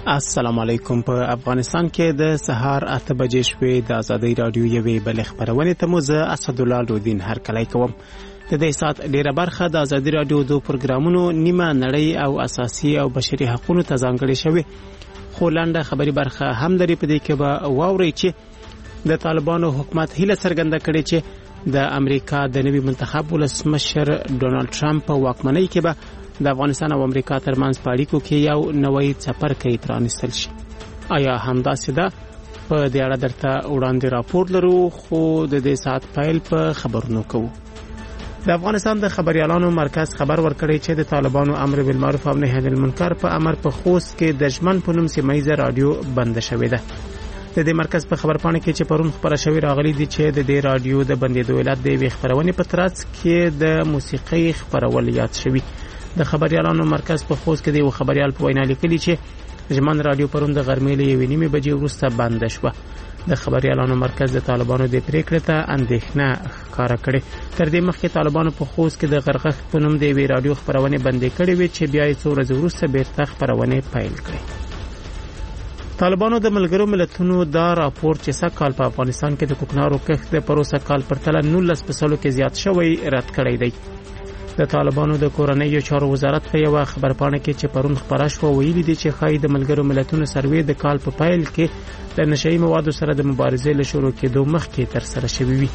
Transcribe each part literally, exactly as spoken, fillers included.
السلام علیکم. په افغانستان کې د سهار اته بجې شوې د ازادي رادیو یوې بل خبرونه ته مو زه اسدالله لودین هرکلی کوم. د دې سات ډیره برخه د ازادي رادیو دو پروګرامونو نیمه نړۍ او اساسي او بشري حقوقو ته ځانګړې شوې. خو لاندې خبري برخه هم لري په دې کې به واوري چې د طالبانو حکومت هیله څرګنده کړې چې د امریکا د نوي منتخب ولسمشر ډونالد ټرمپ په واکمنۍ کې به د افغانستان او امریکا ترمنځ په اړیکو کې یو نوی څپرکی پرانیستل شي. آیا همداسې ده؟ په دې اړه درته وړاندې راپور لرو، خو د دې ساعت پیل په خبرونو کوو. د افغانستان د خبريالانو مرکز خبر ورکړی چې د طالبانو امر بالمعروف او نهي عن المنکر په امر په خوست کې د ژمن په نوم سیمایي رادیو بند شوې ده. د دې مرکز په خبرپاڼه کې چې پرون خبره شوې راغلي دي چې د دې رادیو د بندیدو علت د وی خبرونه په ترڅ کې د موسیقي خبرول یاد شوی. د خبريالانو مرکز په خوست کې د خبريال په وینا لیکلي چې ژمن رادیو پرون د غرمې له یوې نیمې بجې وروسته بند شوه. د خبريالانو مرکز د طالبانو د پریکړې ته اندېښنه ښکاره کړې. تر دې مخکې طالبانو په خوست کې د غرغښ په نوم د وی رادیو خبرونه بندې کړې وې چې بیا یې څو ورځې وروسته بیرته خبرونه پیل کړې. طالبانو د ملګرو ملتونو دا راپور چې سږ کال په افغانستان کې د کوکنارو کښت د پروسه کال پرتله نولس فیصد کې زیات شوی رد کړی دی. د طالبانو د کورنیو چارو وزارت په یو خبرپاڼه کې چې پرون خبره شو ویلي دي چې خای د ملګرو ملتونو سروې د کال په پایل کې د نشئی موادو سره د مبارزې له شروع کېدو مخکې تر سره شوی وي.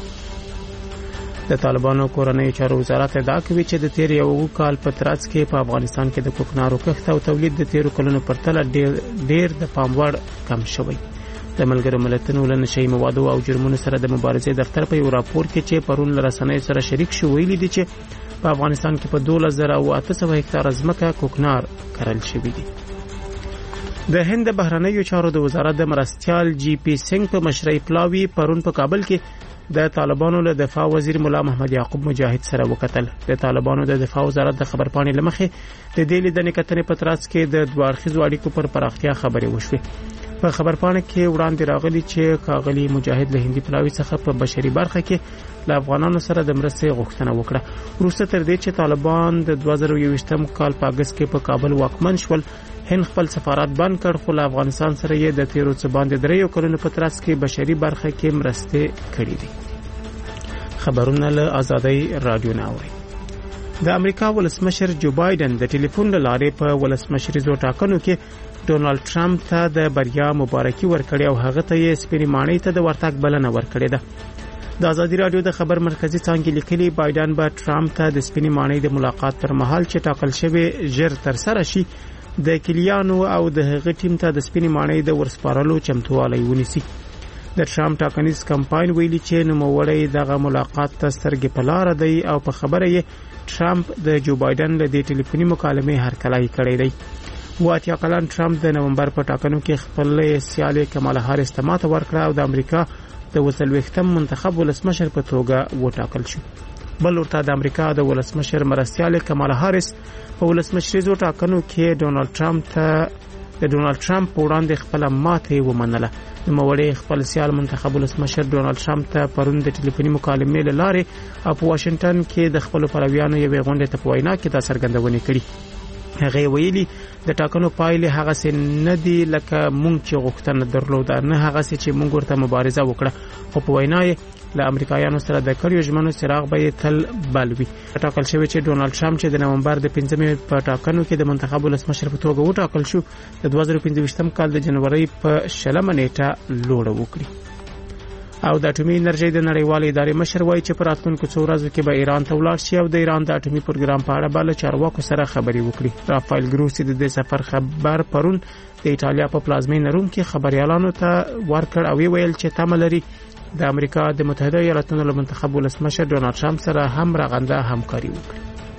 د طالبانو کورنیو چارو وزارت ادعا کوي چې د تیر یو کال په ترڅ کې په افغانستان کې د کوکنارو کښت او تولید د تیرو کلونو پرتله ډیر ډیر د پام وړ کم شوی. د ملګرو ملتونو له نشئی موادو او جرمونو سره د مبارزې دفتر په یو راپور کې چې پرون له رسنیو سره شریک شو ویلي دي چې په افغانستان کې په دولس زره او اته سوه هکتار ځمکه کوکنار کرل شوی دي. د هند بهرنیو چارو د وزارت د مرستيال جی پی سنگ په مشرۍ پلاوی پرون په کابل کې د طالبانو له دفاع وزیر مولا محمد یعقوب مجاهد سره وکتل. د طالبانو د دفاع وزارت د خبرپاڼې لمخې د دې لیدنې کتنې په ترڅ کې د دوه اړخیزو اړیکو پر پراختیا خبرې وشوې. په خبرپاڼه کې وړاندې راغلي چې کاغلی مجاهد له هندي پلاوی څخه په بشري برخه کې له افغانانو سره د مرستې غوښتنه وکړه. وروسته تر دې چې طالبان د دوه زره یوویشتم کال په اگست کې په کابل واکمن شول، هند خپل سفارت بند کړ، خو له افغانستان سره یې د تیرو څه باندې دریو کلونو په ترڅ کې بشري برخه کې مرستې کړې دي. خبرونه له ازادي رادیو نه اوري. د امریکا ولسمشر جو بایدن د ټلیفون له لارې په ولسمشریزو ټاکنو کې ډونالد ټرمپ ته د بریا مبارکي ورکړې او هغه ته یې سپینې ماڼۍ ته د ورتګ بلنه ورکړې ده. د ازادي رادیو د خبر مرکزی څانګې لیکلي بایدن به ټرمپ ته د سپینې ماڼۍ د ملاقات پر مهال چې ټاکل شوی ژر تر سره شي د کلیانو او د هغه ټیم ته د سپینې ماڼۍ د ورسپارلو چمتووالی ونیسي. د ټرمپ ټاکنیز کمپاین ویلي چې نوموړی دغه ملاقات ته سترګې په لار دی او په خبره یې ټرمپ د جو بایدن له دې ټلیفوني مکالمې هرکلی کړی دی. واتیا کلن ټرمپ د نومبر په ټاکنو کې خپل سیالي کمالا هاریس ته ماته ورکړه او د امریکا د وسلوختم منتخب ولسمشر په توګه وټاکل شو. بل ورته د امریکا د ولسمشر مرستيال کمالا هاریس په ولسمشریزو ټاکنو کې ډونالد ټرمپ ته د ډونالد ټرمپ وړاندې خپل ماته ومنله. نوموړی خپل سیال منتخب ولسمشر ډونالد ټرمپ ته پرون د ټلیفوني مکالمې له لارې په واشنگټن کې د خپل پلویانو یوې غونډې ته په وینا کې دا څرګندونه کړې. هغه ویلي د ټاکنو پایلې هغه څه نه دي لکه مونږ چې غوښتنه درلوده، نه هغه څه چې مونږ ورته مبارزه وکړه، خو په وینا یې له امریکایانو سره د کړیو ژمنو څراغ به تل بل وي. ټاکل شوی چې ډونالد ټرمپ چې د نومبر د پنځمې په ټاکنو کې د منتخب ولسمشر په توګه وټاکل شو، د دوه زره پنځه کال د جنوري په شلمه نیټه لوړ وکړي. او د اټومي انرژي د نړیوالې ادارې مشر وایي چې په راتلونکو څو ورځو کې به ایران ته ولاړ شي او د ایران د اټومي پروګرام په اړه بل چارواکو سره خبرې وکړي. رافایل ګروسی د دې سفر خبر پرون د ایتالیا په پلازمینه روم کې خبريالانو ته ورکړ او ویل چې تمه لري د امریکا د متحده ایالاتونو له منتخب ولسمشر ډونالد ټرمپ سره هم رغنده همکاري وکړي.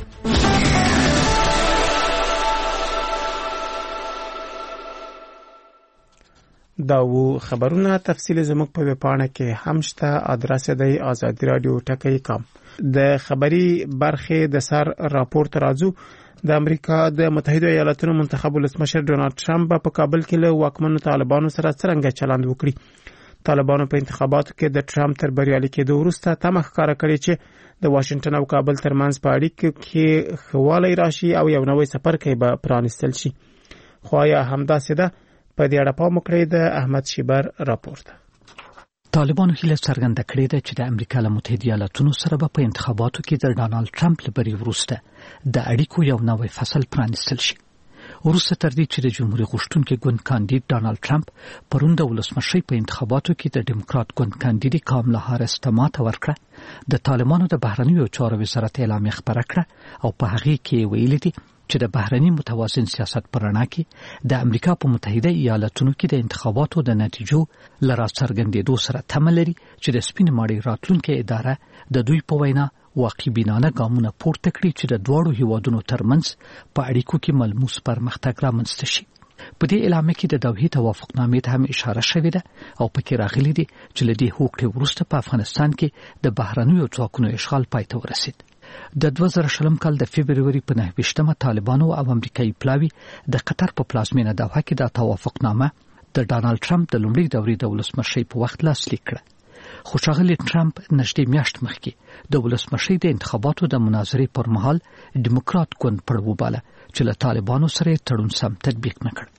دا و خبرونه تفصیل زموږ په ویبپاڼه کې هم شته. ادرس دی آزادی رادیو ټکی کام. د خبري برخه د سر راپور ترازو د امریکا د متحده ایالاتونو منتخب ولسمشر ډونالد ټرمپ په کابل کې له واکمنو طالبانو سره څنګه چلند وکړي. طالبانو په انتخاباتو کې د ټرمپ تر بریالي کېدو وروسته تمه ښکاره کړې چې د واشنگټن او کابل ترمنځ په اړیکو کې خواله راشي او یو نوې څپرکی به پرانیستل شي. خو یا همداسې ده په دې اړه پام وکړئ د احمد شیبر راپور ده. طالبانو هیله څرګنده کړې ده چې د امریکا له متحده ایالاتونو سره به په انتخاباتو کې د ډانلډ ټرمپ له بری وروسته د اړیکو یو نوی فصل پرانیستل شي. وروسته تر دې چې د جمهوریت غوښتونکي ګوند کاندید ډانلډ ټرمپ پرون د ولسمشۍ په انتخاباتو کې د ډیموکرات ګوند کاندید کاملا هاریس ته ماته ورکړه، د طالبانو د بهرنیو چارو وزارت اعلامیه خبره کړه او په هغې کې ویلي دي چې د بهرني متوازن سیاست پر رڼا کې د امریکا په متحده ایالاتونو کې د انتخاباتو د نتیجو لرا څرګندېدو سره تمه لري چې د سپین ماړی راتلونکي اداره د دوی په وینا واقعي بینانه ګامونه پورته کړي چې د دواړو هیوادونو ترمنځ په اړیکو کې ملموس پرمختګ رامنځته شي. په دې اعلامیه کې د دوحې توافقنامې ته هم اشاره شوې ده او پکې راغلي دي چې له دې هوکړې وروسته په افغانستان کې د بهرنیو ځواکونو اشغال پای ته ورسید. د دوه زره شلم کال د فبروري په نهه ویشتمه طالبانو او امریکایي پلاوي د قطر په پلازمینه دوحه کې د توافقنامه د ډانلډ ټرمپ د لومړي دورې د ولسمشۍ په وخت لاسلیک کړه. خو ښاغلی ټرمپ نږدې میاشت مخکې د ولسمشۍ د انتخاباتو د مناظرې پر مهال ډیموکرات ګوند پړ وباله چې له طالبانو سره تړون سم تطبیق نه کړ.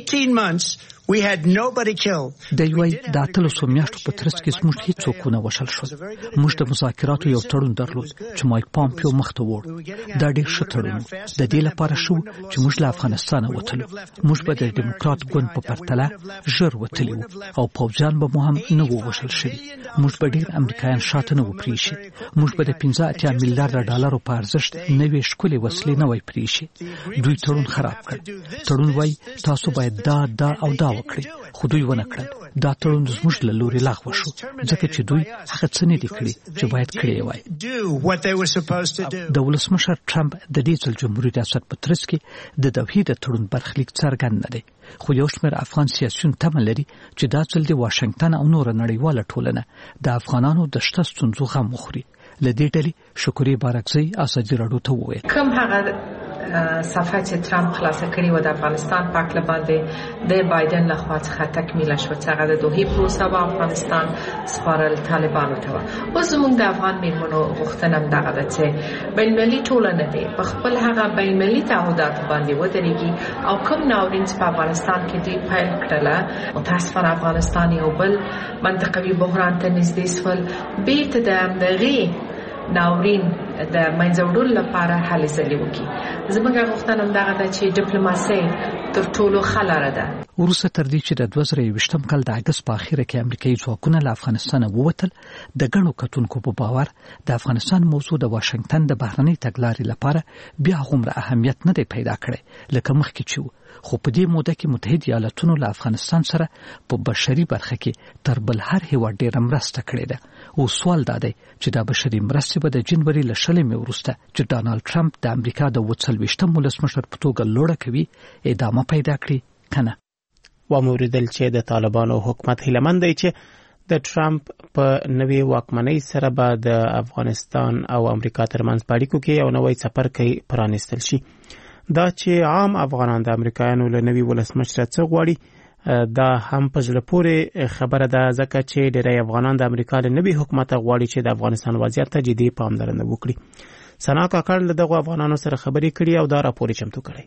د یوې د اتلسو میاشتو په ترڅ کې زموږ هیڅوک ونه وشل شول. موږ د مذاکراتو یو تړون درلود چې مایک پامپیو مخته وړ. دا ډېر ښه تړون د دې لپاره شو چې موږ له افغانستانه وتلو. موږ به د ډیموکرات ګوند په پرتله ژر وتلي وو او پوځیان به مو هم نه وو وژل شوي. موږ به ډېر امریکایان شاته نه وو پرېښي. موږ به د پنځه اتیا میلیارډه ډالرو په ارزښت نوې ښکلې وسلې نه وای پرېښي. دوی تړون خراب کړ. تړون وای تاسو باید دا دا او دا وکړئ، خو دوی ونه کړل. دا تړون زموږ له لوري لغوه شو ځکه چې دوی هغه څه نه دي کړي چې باید کړی وای. د ولسمشر ټرمپ د دې ځل جمهوریت ریاست په ترڅ کې د دوحې د تړون برخلیک څرګند نه دی، خو یو شمېر افغان سیاسیون تمه لري چې دا ځل د واشنګټن او نور نړیواله ټولنه د افغانانو د شته ستونزو غم وخوري. له دې ډلې شکوري بارکزی ازادي راډیو ته وویل کوم هغه صفحه چې ترامپ خلاصه کړې و د افغانستان په اړه باندې د بایدن لخوا څخه تکمیل شو چې هغه د دوحې پروسه و افغانستان سپارل طالبانو ته و. اوس زموږ د افغان میرمنو غوښتنه هم دغه ده چې بین‌المللي ټولنه دې په خپل هغه بین‌المللي تعهداتو باندې ودرېږي او کوم ناورین په افغانستان کې دوی پیل کړله. متاسفانه افغانستان یو بل منطقوي بحران ته نږدې سول. بیرته د همدغې ناورین د منځوړلو لپاره هلې ځلې وکړي. زموږ غوښتنه دغه ده چې ډیپلوماسي تر ټولو ښه لاره ده. وروسته تر دې چې د دوه زره یوویشتم کال د اګست په اخره کې امریکایي ځواکونه له افغانستانه ووتل، د ګڼو کتونکو په باور د افغانستان موضوع د واشنګټن د بهرنۍ تګلارې لپاره بیا هغومره اهمیت نه دی پیدا کړی لکه مخکې چې و. خو په دې موده کې متحده ایالاتونو له افغانستان سره په بشري برخه کې تر بل هر هیواد ډېره مرسته کړې ده. او سوال دا دی چې دا بشري مرستې به د جنوري له شلمې وروسته چې ډانلډ ټرمپ د امریکا د اووه څلوېښتم ولسمشر په توګه لوړه کوي ادامه پیدا کړي که نه. واوریدل چې د طالبانو حکومت هیلهمند دی چې د ټرمپ په نوې واکمنۍ سره به د افغانستان او امریکا ترمنځ په اړیکو کې یو نوی څپرکی پرانیستل شي. دا چې عام افغانان د امریکایانو له نوي ولسمشر څخه غواړي دا هم په زړه پورې خبره ده ځکه چې ډېری افغانان د امریکا له نوي حکومت غواړي چې د افغانستان وضعیت ته جدي پاملرنه وکړي. ثنا کاکړ له دغو افغانانو سره خبرې کړي او دا راپور چمتو کړی.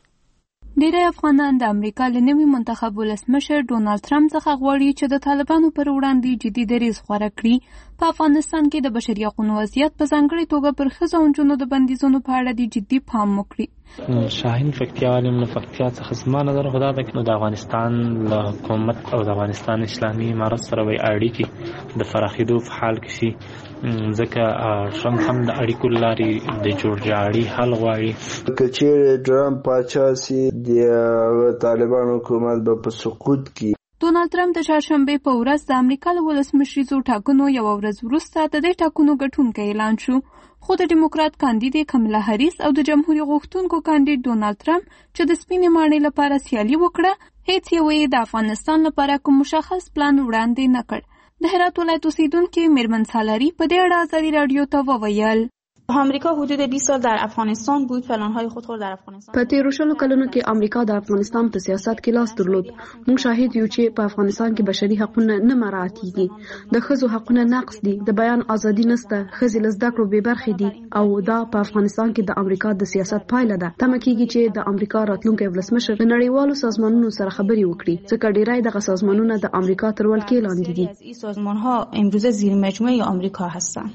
ډېری افغانان د امریکا له نوي منتخب ولسمشر ډونالډ ټرمپ څخه غواړي چې د طالبانو پر وړاندې جدي دریځ غوره کړي. په افغانستان کې د بشري حقوقو وضعیت په ځانګړې توګه پر ښځو او نجونو د بندیزونو په اړه د جدي پام وکړي. شاهین فکتیا والی من فکتیا څخه زما نظر خدا ده نو د افغانستان له حکومت او د افغانستان اسلامي امارت سره وي اړیکې د فراخېدو په حال کې شي ځکه ټرمپ هم د اړیکو لارې د جوړجاړي حل غواړي. که چیرې ټرمپ پاچا سي د طالبانو حکومت به په سقوط کې. ډونالډ ټرمپ د چهارشنبې په ورځ د امریکا له ولسمشریزو ټاکنو یو ورځ وروسته د دې ټاکنو ګټونکی اعلان شو. خو د ډیموکرات کاندید کاملا هاریس او د جمهوریت غوښتونکو کاندید ډونالډ ټرمپ چې د سپینې ماڼۍ لپاره سیالي وکړه، هیڅ یو یې د افغانستان لپاره کوم مشخص پلان وړاندې نه کړ. د هرات ولایت اوسیدونکي میرمن سالاري په دې اړه ازادي راډیو ته وویل آمریکا حدود بیست سال در افغانستان بود، پلان‌های خود را در افغانستان. په تیرو شلو کلونو کې امریکا د افغانستان په سیاست کې لاس درلود. موږ شاهد یو چې په افغانستان کې بشري حقوق نه مراعاتېږي. د ښځو حقوق نقض دي، د بیان ازادي نشته، ښځې له زده کړو بې برخې دي او دا په افغانستان کې د امریکا د سیاست پایله ده. تمه کېږي چې د امریکا راتلونکي ولسمشر د نړیوالو سازمانونو سره خبرې وکړي، ځکه ډیری دغه سازمانونه د امریکا تر ولکې لاندې دي. این سازمان‌ها امروزه زیر مجموعه آمریکا هستند.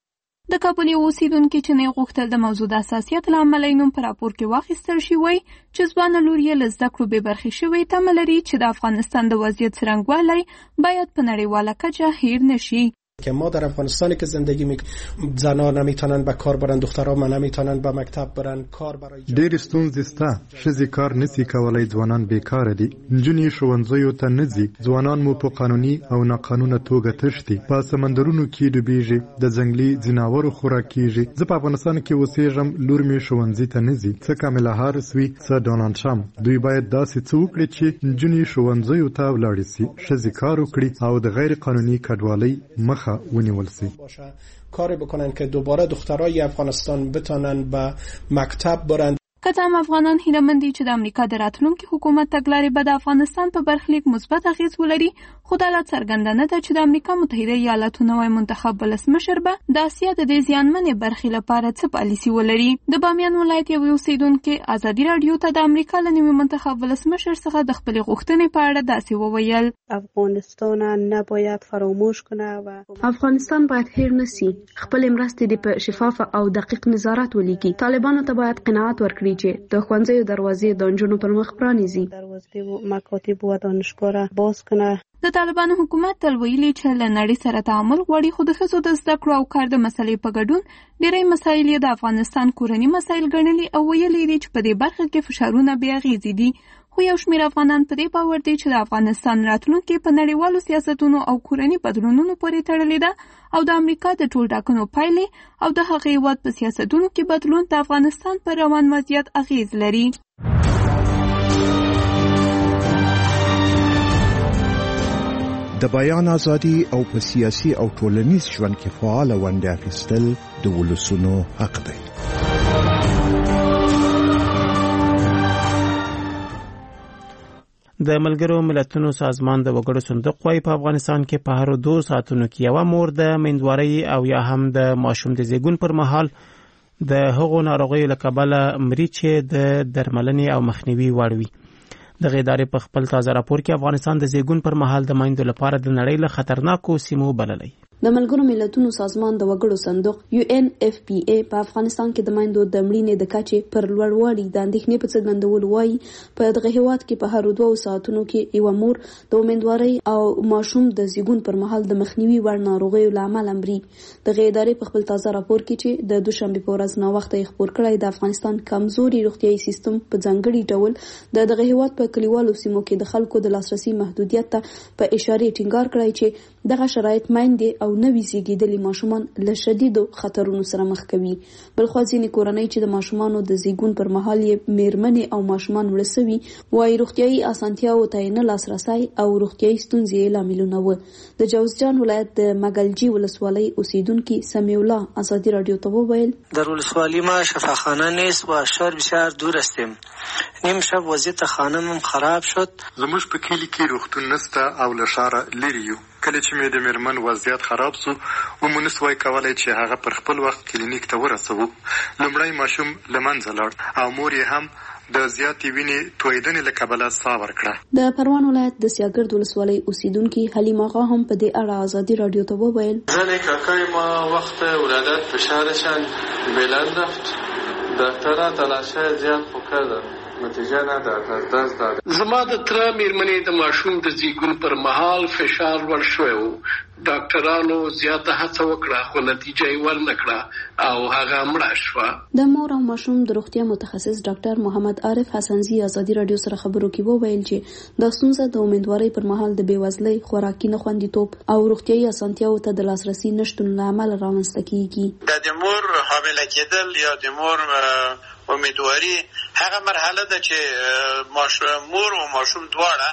د کابل یو اوسیدونکي چې نه غوښتل د موضوع د حساسیت له امله نوم په راپور کې واخیستل شي، وایي چې ځوانه لور یې له زده کړو بې برخې شوې، تمه لري چې د افغانستان د وضعیت څرنګوالی باید په نړیواله کچه هیر نشي. که ما در افغانستانی که زندگی میکنیم زنان نمیتونن به کار برن، دخترها نمیتونن به مکتب برن، کار برای ډېر ستونزې شته. ښځې کار نشي کولای، ځوانان بیکاره دي، نجونې ښوونځیو ته نه ځي، ځوانان مو په قانوني او ناقانونه توګه تښتي، په سمندرونو کې ډوبېږي، د ځنګلي ځناورو خوراک کېږي. زه په افغانستان کې اوسېږم، لور مې ښوونځي ته نه ځي، څه کاملا هاریس وي څه ډونالډ ټرمپ. دوی باید داسې څه وکړي چې نجونې ښوونځیو ته ولاړې شي، ښځې کار وکړي او د غیر قانوني کډوالۍ مخه ونیول شي. کاری بکنن که دوباره دخترای افغانستان بتونن به مکتب برن. که هم افغانان هیله‌مند دي چې د امریکا د راتلونکي حکومت تګلارې به د افغانستان په برخلیک مثبت اغېز ولري، خو دا لا څرګنده نه ده چې د امریکا متحده ایالاتو نوی منتخب ولسمشر به د اسیا د دې زیانمنې برخې لپاره څه پالیسي ولري. د بامیان ولایت یو اوسیدونکي ازادي راډیو ته د امریکا له نوي منتخب ولسمشر څخه د خپلې غوښتنې په اړه داسې وویل: افغانستان نباید فراموش کنه و افغانستان باید هیر نشي، خپل مرستې د په شفاف او دقیق نظارت ولیکي. طالبانو ته باید قناعت ورکړي چې د ښوونځیو دروازې د نجونو پر مخ پرانیزي. دروازې او مکاتب و دانشګاه را باز کنه. د طالبانو حکومت تل ویلي چې له نړۍ سره تعامل غواړي، خو د ښځو د زده کړو او کار د مسلې په ګډون ډېری مسایل یې د افغانستان کورني مسایل ګڼلي او ویلي دي چې په دې برخه کې فشارونه بې اغېزې دي. خو یو شمېر افغانان په دې باور دي چې د افغانستان راتلونکې په نړیوالو سیاستونو او کورني بدلونونو پورې تړلې ده او د امریکا د ټول ټاکنو پایلې او د هغې هېواد په سیاستونو کې بدلون د افغانستان پر روان وضعیت اغېز لري. د بیان ازادي او په سیاسي او ټولنیز ژوند کې فعال ونډه اخیستل د ولسونو حق دی. د ملګرو ملتونو سازمان د وګړو صندوق وايي په افغانستان کې په هر دوه ساعتونو کې یو مور د میندوارۍ او یا هم د ماشوم د زیږون پر مهال د هغو ناروغیو له کبله مري چې د درملنې او مخنیوي وړ وي. د ادارې په خپل تازه راپور کې افغانستان د زیږون پر مهال د میندو لپاره د نړۍ له خطرناکو سیمو بللی. د ملګرو ملتونو سازمان د وګړو صندوق یو ان اف پی ای په افغانستان کې د میندو د مړینې د کچې پر لوړوالي د اندېښنې په څرګندولو وایي په دغه هېواد کې په هر دوه ساعتونو کې یو مور د امیندوارۍ او ماشوم د زیږون پر مهال د مخنیوي وړ ناروغیو له امله مري. دغه ادارې په خپل تازه راپور کې چې د دوشنبې په ورځ ناوخته یې خپور کړی د افغانستان کمزوري روغتیايي سیستم په ځانګړي ډول د دغه هېواد په کلیوالو سیمو کې د خلکو د لاسرسي محدودیت ته په اشاره ټینګار کړی چې دغه شرایط میندې او نوي زیږیدلي ماشومان له شدیدو خطرونو سره مخ کوي. بلخوا ځینې کورنۍ چې د ماشومانو د زیږون پر مهال یې میرمنې او ماشومان مړه سوي وایي روغتیايي اسانتیاوو ته نه لاسرسی او روغتیايي ستونزې لاملونه و. د جوزجان ولایت د مګلجي ولسوالۍ اوسیدونکي سمیع الله ازادي رادیو ته وویل: در ولسوالی ما شفاخانه نیست و شهر بسیار دور هستیم. نیم شب وضعیت خانمم خراب شد. زموږ په کلی کې روغتون نشته او له ښاره لرې یو. کله چې مې د میرمن وضعیت خراب شو ومو نسوای کولی چې هغه پر خپل وخت کلینیک ته ورسوو. لومړی ماشوم له منځه لاړ او مور یې هم د زیاتې وینې تویدنې له کبله ساه ورکړه. د پروان ولایت د سیاګرد ولسوالۍ اوسیدونکي حلیم آقا هم په دې اړه ازادي رادیو ته وویل: زن کاکای ما وقت ولادت فشارشان بلند رفت. دکترها تلاشه زیاد خو کردن. نتیجه نداد. دست داد. زما د تره میرمنې د ماشوم د زیږون پر مهال فشار لوړ شوی و. ډاکټرانو زیاته هڅه وکړه خو نتیجه یې ورنه کړه او هغه مړه شوه. د مور او ماشوم د روغتیا متخصص ډاکټر محمد عارف حسنزي ازادي رادیو سره خبرو کې وویل چې دا ستونزه د امیندوارۍ پر مهال د بېوزلۍ، خوراکي نخوندیتوب او روغتیايي اسانتیاوو ته د لاسرسي نشتون له امله رامنځته کیږي. د مور حامله کېدل یا د مور امیدواري هغه مرحله ده چې مور او ماشوم دواړه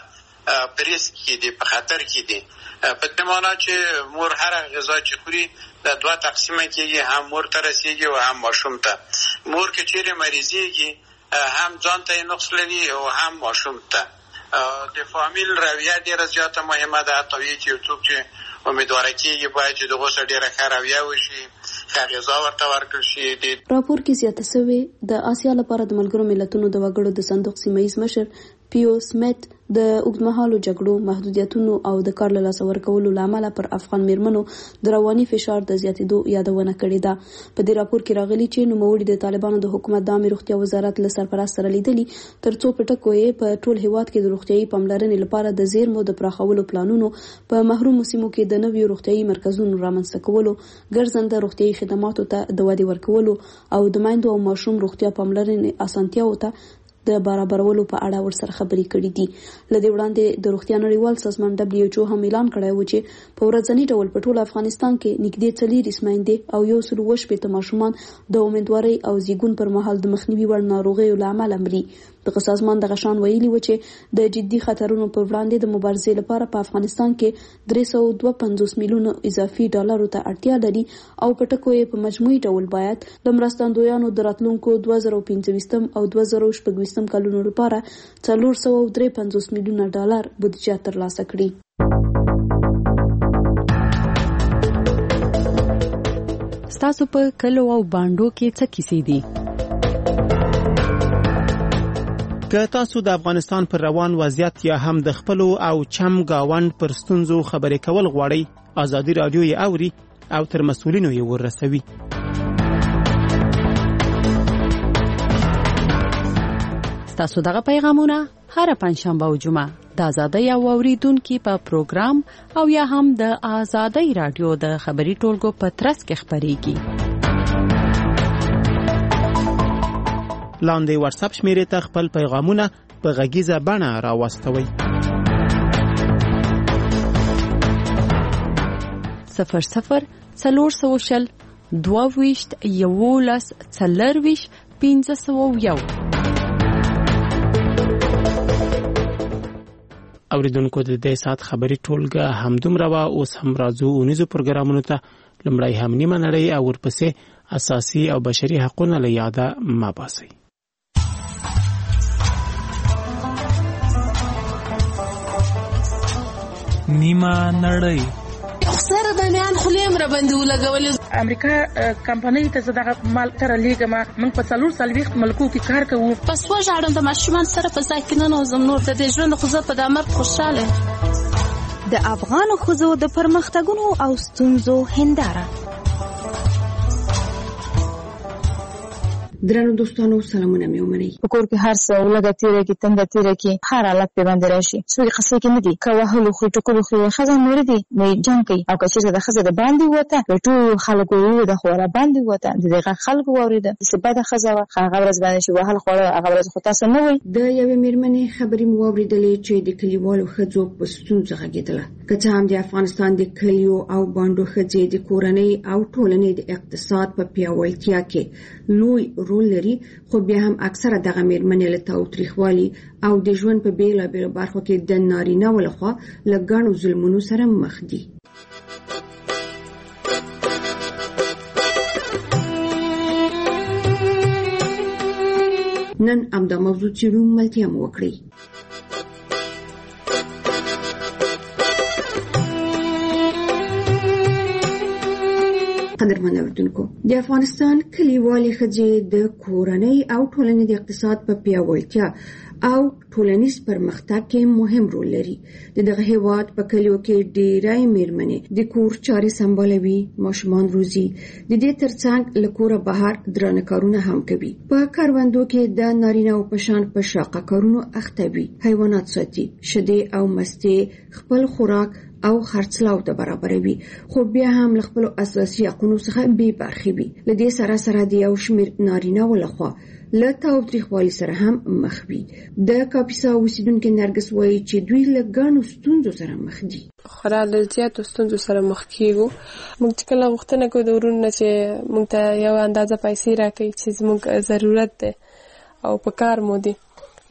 په ریسک کې دي، په خطر کې دي. په دې معنا چې مور هر غذا چې خوري د دوه تقسیمه کېږي، هم مور ته رسېږي او هم ماشوم ته. مور که چیرې مریضېږي هم ځان ته یې نقص لري او هم ماشوم ته. د فامیل رویه ډېره زیاته مهمه ده. حتی چې یو څوک چې امیدواره کېږي باید چې د هغو سره ډېره ښه رویه وشي، ښه غذا ورته ورکړل شي. راپور کې زیاته شوې د آسیا لپاره د ملګرو ملتونو د وګړو د صندوق سیمه‌ییز مشر پیو سمیت د اوږدمهالو جګړو، محدودیتونو او د کار له لاسه ورکولو له امله پر افغان میرمنو د رواني فشار د زیاتېدو یادونه کړې ده. په دې راپور کې راغلي چې نوموړي د طالبانو د حکومت د عامه روغتیا وزارت له سرپرست سره لیدلي، ترڅو په ټکو یې په ټول هیواد کې د روغتیايي پاملرنې لپاره د زیرمو د پراخولو پلانونو، په محرومو سیمو کې د نویو روغتیايي مرکزونو رامنځته کولو، ګرځنده روغتیايي خدماتو ته د ودې ورکولو او د میندو او ماشوم روغتیا پاملرنې اسانتیاوو ته د برابرولو په اړه ورسره خبرې کړې دي. لدې وړاندې د روغتیا نړیوال سازمان دبليو ایچ او هم اعلان کړی و چې په ورځني ډول په ټول افغانستان کې نږدې څلور میندې او یو سل اووه شپېته ماشومان د امیدوارۍ او زیږون پر مهال د مخنیوي وړ ناروغیو له امله مري. دغه سازمان دغه شان ویلي و چې د جدي خطرونو پر وړاندې د مبارزې لپاره په افغانستان کې درې سوه دوه پنځوس میلیونه اضافي ډالرو ته اړتیا لري او په ټکو یې په مجموعي ډول باید د مرستندویانو د راتلونکو دوه زره پنځه او دوه زره شپږ کلونو لپاره څلور سوه درې پنځوس میلیونه ډالر بودیجه ترلاسه کړي. ستاسو په کلو او بانډو کې څه کیسې دي؟ که تاسو د افغانستان پر روان وضعیت یا هم د خپلو او چم گاوند پر ستونزو خبرې کول غواړئ، ازادي رادیو یې اوري او تر مسؤلینو یې ورسوي. تاسو دغه پیغامونه هر پنځشنبه او جمعه د آزادۍ او اوریدونکو په پروګرام او یا هم د آزادۍ رادیو د خبري ټولګو په ترڅ کې خبريږي. لاندې واتس اپ شمیرې ته خپل پیغامونه په غږیزه بڼه راوستوئ. صفر صفر څلور سوه شل دوه ویشت یولس څلرویشت پنځه سوه یو. اوریدونکو د دې سات خبري ټولګه همدومره وا. اوس هم راځو اونیزو پروګرامونو ته. لمړی هم نیمه نړۍ او ورپسې اساسي او بشري حقوقونه له یاده ما باسي. نیمه نړۍ سره د میان خلیم را باندې ولګول. امریکا کمپنۍ ته زداغه مال تر لیګه ما موږ په څلور سالويخت ملکو کې کار کوو. پس وژاړم د ماشومان سره په ځای کې نه نوزم نور د دې ژوند خو زه په دامر خوشاله. د افغانو ښځو د پرمختګونو او ستونزو هنداره. درنو دوستانو سلامونه مې ومنئ. په کور کې هر څه ولګه تیره کې تنده تیره کې هر حالت په باندې راشي. څوک قصې کې نه دي که وهلو خو ټکلو خو خزه مړ دي نو جنګ کوي او که چېرته د ښځه د باندې وته ټول خلکو یې د خوره باندې وته د دغه خلکو واورېده چې بده ښځه وه هغه ورځ باندې چې وهل خوړه هغه ورځ خو تاسو نه وایي. د یوې مېرمنې خبرې مو واورېدلې چې د کلیوالو ښځو په ستونزه غږېدله. که څه هم د افغانستان د کلیو او بانډو ښځې د کورنۍ او ټولنې د اقتصاد په پیاوړتیا کې لوی رول لري، خو بیا هم اکثره دغه مېرمنې له تاوتریخوالي او د ژوند په بېلابېلو برخو کې د نارینه‌و لخوا له ګڼو ظلمونو سره مخ دي. نن همدا موضوع څېړو، ملتیا مو وکړئ. قدرمن اوریدونکو، د افغانستان کلیوالې ښځې د کورنۍ او ټولنې د اقتصاد په پیاوړتیا او ټولنیز پرمختګ کې مهم رول لري. د دغه هیواد په کلیو کې ډېری مېرمنې د کور چارې سمبالوي، ماشومان روزي، د دې ترڅنګ له کوره بهر درانه کارونه هم کوي. په کروندو کې د نارینه‌و په شان په شاقه کارونو اخته وي، حیوانات ساتي، شیدې او مستې خپل خوراک او خرڅلاو ته برابروي، خو بیا هم له خپلو اساسي حقونو څخه بې برخې وي. له دې سره سره د یو شمېر نارینه‌و لخوا له تاوتریخوالي سره هم مخ وي. د کاپیسا اوسیدونکي نرګس وایي چې دوی له ګڼو ستونزو سره مخ دي. خورا له زیاتو ستونزو سره مخ کیږو. موږ چې کله غوښتنه کوو د ورونو چې موږ ته یو اندازه پیسې راکړي چې زموږ ضرورت دی او په کار مو دي،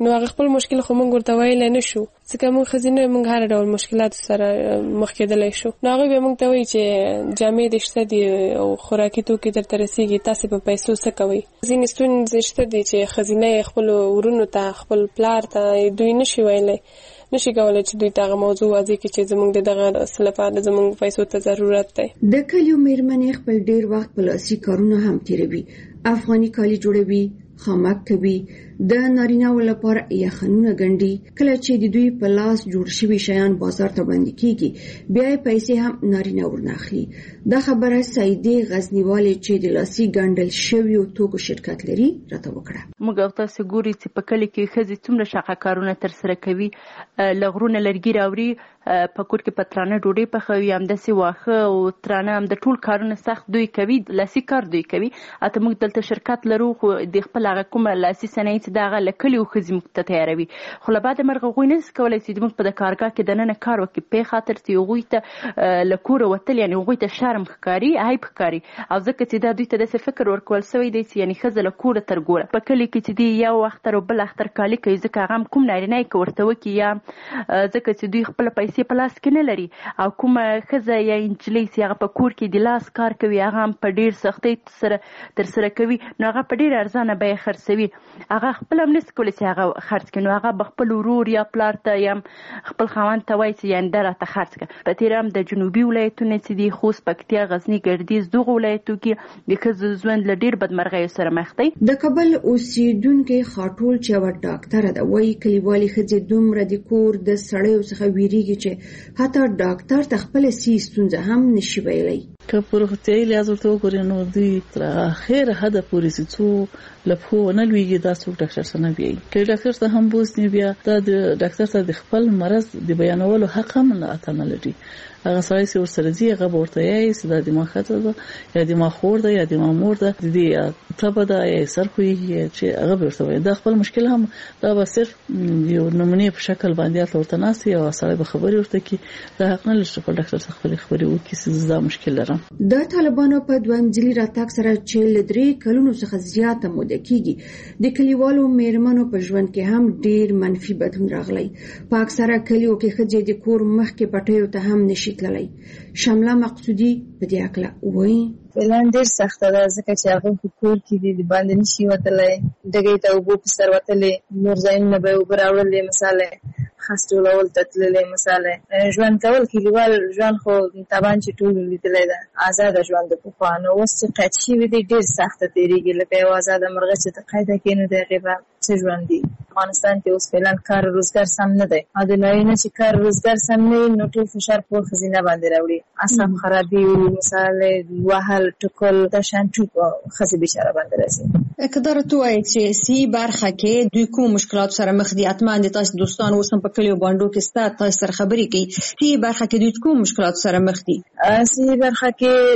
نو هغه خپل مشکل خو موږ ورته ویلی نه شو ځکه موږ ښځې نه موږ هر ډول مشکلاتو سره مخ کېدلی شو. نو هغوی به موږ ته وایي چې جامې دې شته دي او خوراکي توکي درته رسېږي، تاسې په پیسو څه کوئ. ځینې ستونزې شته دي چې ښځینه خپلو ورونو ته خپل پلار ته دوی نه شي ویلی، نشي کولای چې دوی ته هغه موضوع واضح کړي چې زموږ د دغه څه لپاره زموږ پیسو ته ضرورت دی. د کلیو میرمنې خپل ډیر وخت په لاسي کارونو هم تیروي، افغاني کالي جوړوي، خامک کوي، د نارینه‌و لپاره یخنونه ګنډي. کله چې د دوی په لاس جوړ شوي شیان بازار ته وړاندې کیږي بیا یې پیسې هم نارینه ورناخلي. دا خبره سعیدې غزنیوالې چې د لاسي ګنډل شویو توکو شرکت لري راته وکړه. موږ او تاسو ګوري چې په کلی کې ښځې څومره شاقه کارونه ترسره کوي، لغرونه لرګي راوړي، په کور کې په ترانه ډوډۍ پخوي، همداسې واښه او ترانه، هم د ټول کارونه سخت دوی کوي، لاسي کار دوی کوي. اته موږ دلته شرکت لرو خو د خپل هغه کومه لاسي صنایع چې دغه له کلیو ښځې موږ ته تیاروي، خو له بعده مرغه هغوی نشي کولی چې موږ په د کارګاه کې دننه کار وکړي په خاطر چې هغوی ته له کوره وتل یعنې هغوی ته شرم ښکاري، عیب ښکاري، او ځکه چې دا دوی ته داسې فکر ورکول سوی دی چې یعنې ښځه له کوره تر ګوره په کلي کې چې دی یو اختر او بل اختر کالي کوي، ځکه هغه هم کوم نارینه یې که ورته وکړي یا ځکه چې دوی خپله پیسې په لاس کې نه لري، او کومه ښځه یا نجلۍ چې هغه په کور کې د لاس کار کوي هغه هم په ډېر سختۍ سره ترسره کوي، نو هغه په ډېر ارزانه بیه خرڅوي. هغه خپل هم نشي کولی چې هغه خرڅ کړي، نو هغه به خپل ورور یا پلار ته یا خپل خاوند ته وایي چې یعنې دا راته خرڅ کړه. په تېره هم د جنوبي ولایتونه چې دي خوست، پکتیا، غزني، ګردیز، دغو ولایتو کې د ښځو ژوند له ډېر بدمرغیو سره مخ دی. د کابل اوسیدونکي خاټول چې یوه ډاکټره ده وایي کلیوالي ښځې دومره د کور د سړیو څخه ویریږي چې حتی ډاکټر ته خپله سی ستونزه هم نشي ویلی. که په روغتیایي لحاظ ورته وګورې نو دوی تر اخره حده پورې چې څو له پښو ونه لوېږي دا څوک ډاکټر ته نه بیایي. که ډاکټر ته هم بوځي بیا دا د ډاکټر ته د خپل مرض د بیانولو حق هم عطا نه لري. هغه سړی چې ورسره ځي هغه به ورته یایي چې دا دما ښځه ده یا دما خور ده یا دما مور ده، د دې تبه ده یا سر خوږي چې هغه به ورته وایي. دا خپل مشکل هم دا به صرف یو نمونې په شکل باندې هلته ورته ناست وي او سړی به خبرې ورته کړي. دا حق نه لري چې خپل ډاکټر ته خپلې خبرې وکړي چې دا مشکل لرم. د طالبانو په دویم ځلي راتګ سره چې له درې کلونو څخه زیاته موده کېږي د کلیوالو میرمنو په ژوند کې هم ډېر منفي بدلون راغلی. په اکثره کلیو کې ښځې د کور مخکې پټیو ته هم نشي تللی. شمله مقصودي په دې هکله وایي فعلا ډېر سخته ده ځکه چې هغه په کور کې دي د باندې نشي وتلی، ډګۍ ته اوبه په سر وتلی، نور ځایونه به یې اوبه راوړلې، مثالی خاص ټولول ته تللی، مثالی ژوند کول کلیوال ژوند خو طبعا چې ټولو لیدلی ده ازاده ژوند د پخوا، نو اوس چې قید شوي دی ډېر سخته تېرېږي. لکه یو ازاده مرغه چې د قیده کې نو د هغې به څه ژوند دي. افغانستان کې اوس فعلا کار روزګار سم نه دی، او د نارینه چې کار روزګار سم نه وي نو ټول فشار په ښځینه باندې راوړي، اعصاب خرابي، مثالی وهل ټکل دا شان ټول ښځې بیچاره باندې راځي. که دا راته ووایي چې سی برخه کې دوی کوم مشکلاتو سره مخ دي؟ حتما د تاسو دوستان اوس هم په کلیو بانډو کې ستا تاسو سره خبرې کوي. سی برخه کې دوی کوم مشکلاتو سره مخ دي؟ سی برخه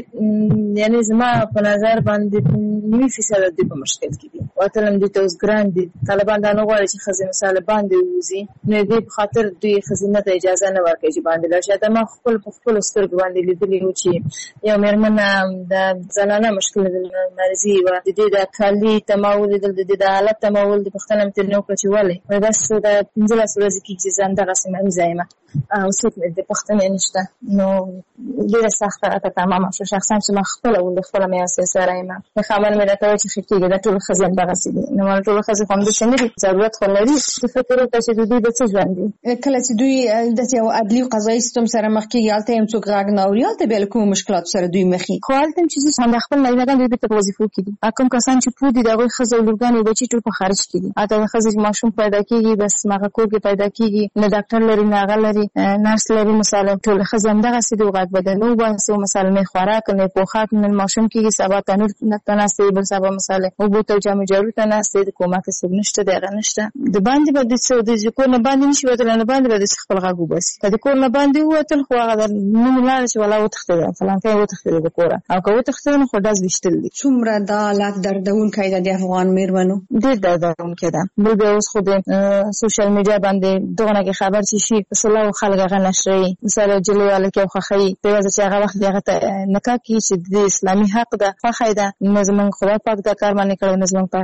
کې یعنی زما په نظر باندې نوي فیصد دوی په مشکل کې دي. واتلم دوی ته اوس ګران دي. طالبان دا نه غواړي چې ښځې مثال باندې ووځي، نو دې په خاطر دوی ښځینه ته اجازه نه ورکوي چې باندې لاړ شي. دا ما خپل په خپلو سترګو باندې لیدلي وو چې یو مېرمنه د زنانه مشکل مرضي وه، د دې د کالي ته ما ولیدل، د دې د حالت ته ما ولیدل، پوښتنه مې ترې نه وکړه چې ولې؟ وایي بس د پنځلس ورځې کېږي چې زه همدغسې مریضه یم او څوک مې د پوښتنې نشته. نو ډېره سخته راته تمامه شوه. شخصا چې ما خپله ولید، خپله مې یو سیسره یم، د خاوند مې راته وایي چې ښه کېږي دا ټولې ښځې همدغسې دي. نو ما ټولې ښځې خو همداسې نه دي، ضرورت خو لري چې فکر وکړه چې د دوی به څه ژوند دي. کله چې دوی داسې یو عدلي او قضایي سیستم سره مخ کېږي هلته هم څوک غږ نه اوري، هلته بیا له کومو مشکلاتو سره دوی مخ وي؟ خو هلته هم چې همدا خپل نارینهګان دوی بېرته په وظیفو کې دي. کوم کسان چې پوه دي د هغوی ښځې او لورګانې بچي ټول په خارج کې دي. هلته د ښځې ماشوم پیدا کېږي بس هغه کور کې پیدا کېږي، نه ډاکټر لري نه هغه لري نرس لري. مثلا ټول ښځې همدغسې دي، غږ به د نه وباسي، مثلا نه خوراک نه پوښاک نه ماشوم کېږي، سبا تنور ته ناست دی، بل سبا مثلا اوبو ته جامې جارو ته ناست دی، د کومک څوک نشته، د هغه نشته. د باندې به د څه د کور نه باندې نشي وتلی، نه باندې به د خپل غږ وباسي. که د کور نه باندې ووتل خو هغه د نوم لاړه چې ولا وتښتېده فلانکی وتښتېده د کوره، او که وتښتېده نو خو ډز ویشتل دي. څومره دا حالت دردونکی ده د افغان میرمنو؟ ډېر دردونکی ده. بل بیا اوس خو د سوشل میډیا باندې دغونه کې خبر چې شي په سلاو خلک هغه نشروي، مثلا جلۍ والا کې خوښوي په یوازې چې هغه وخت هغه ته نکاح کېږي چې د اسلامي حق ده، خوښی ده. نو زموږ خدای پاک دا کار باندې کړی، نو زموږ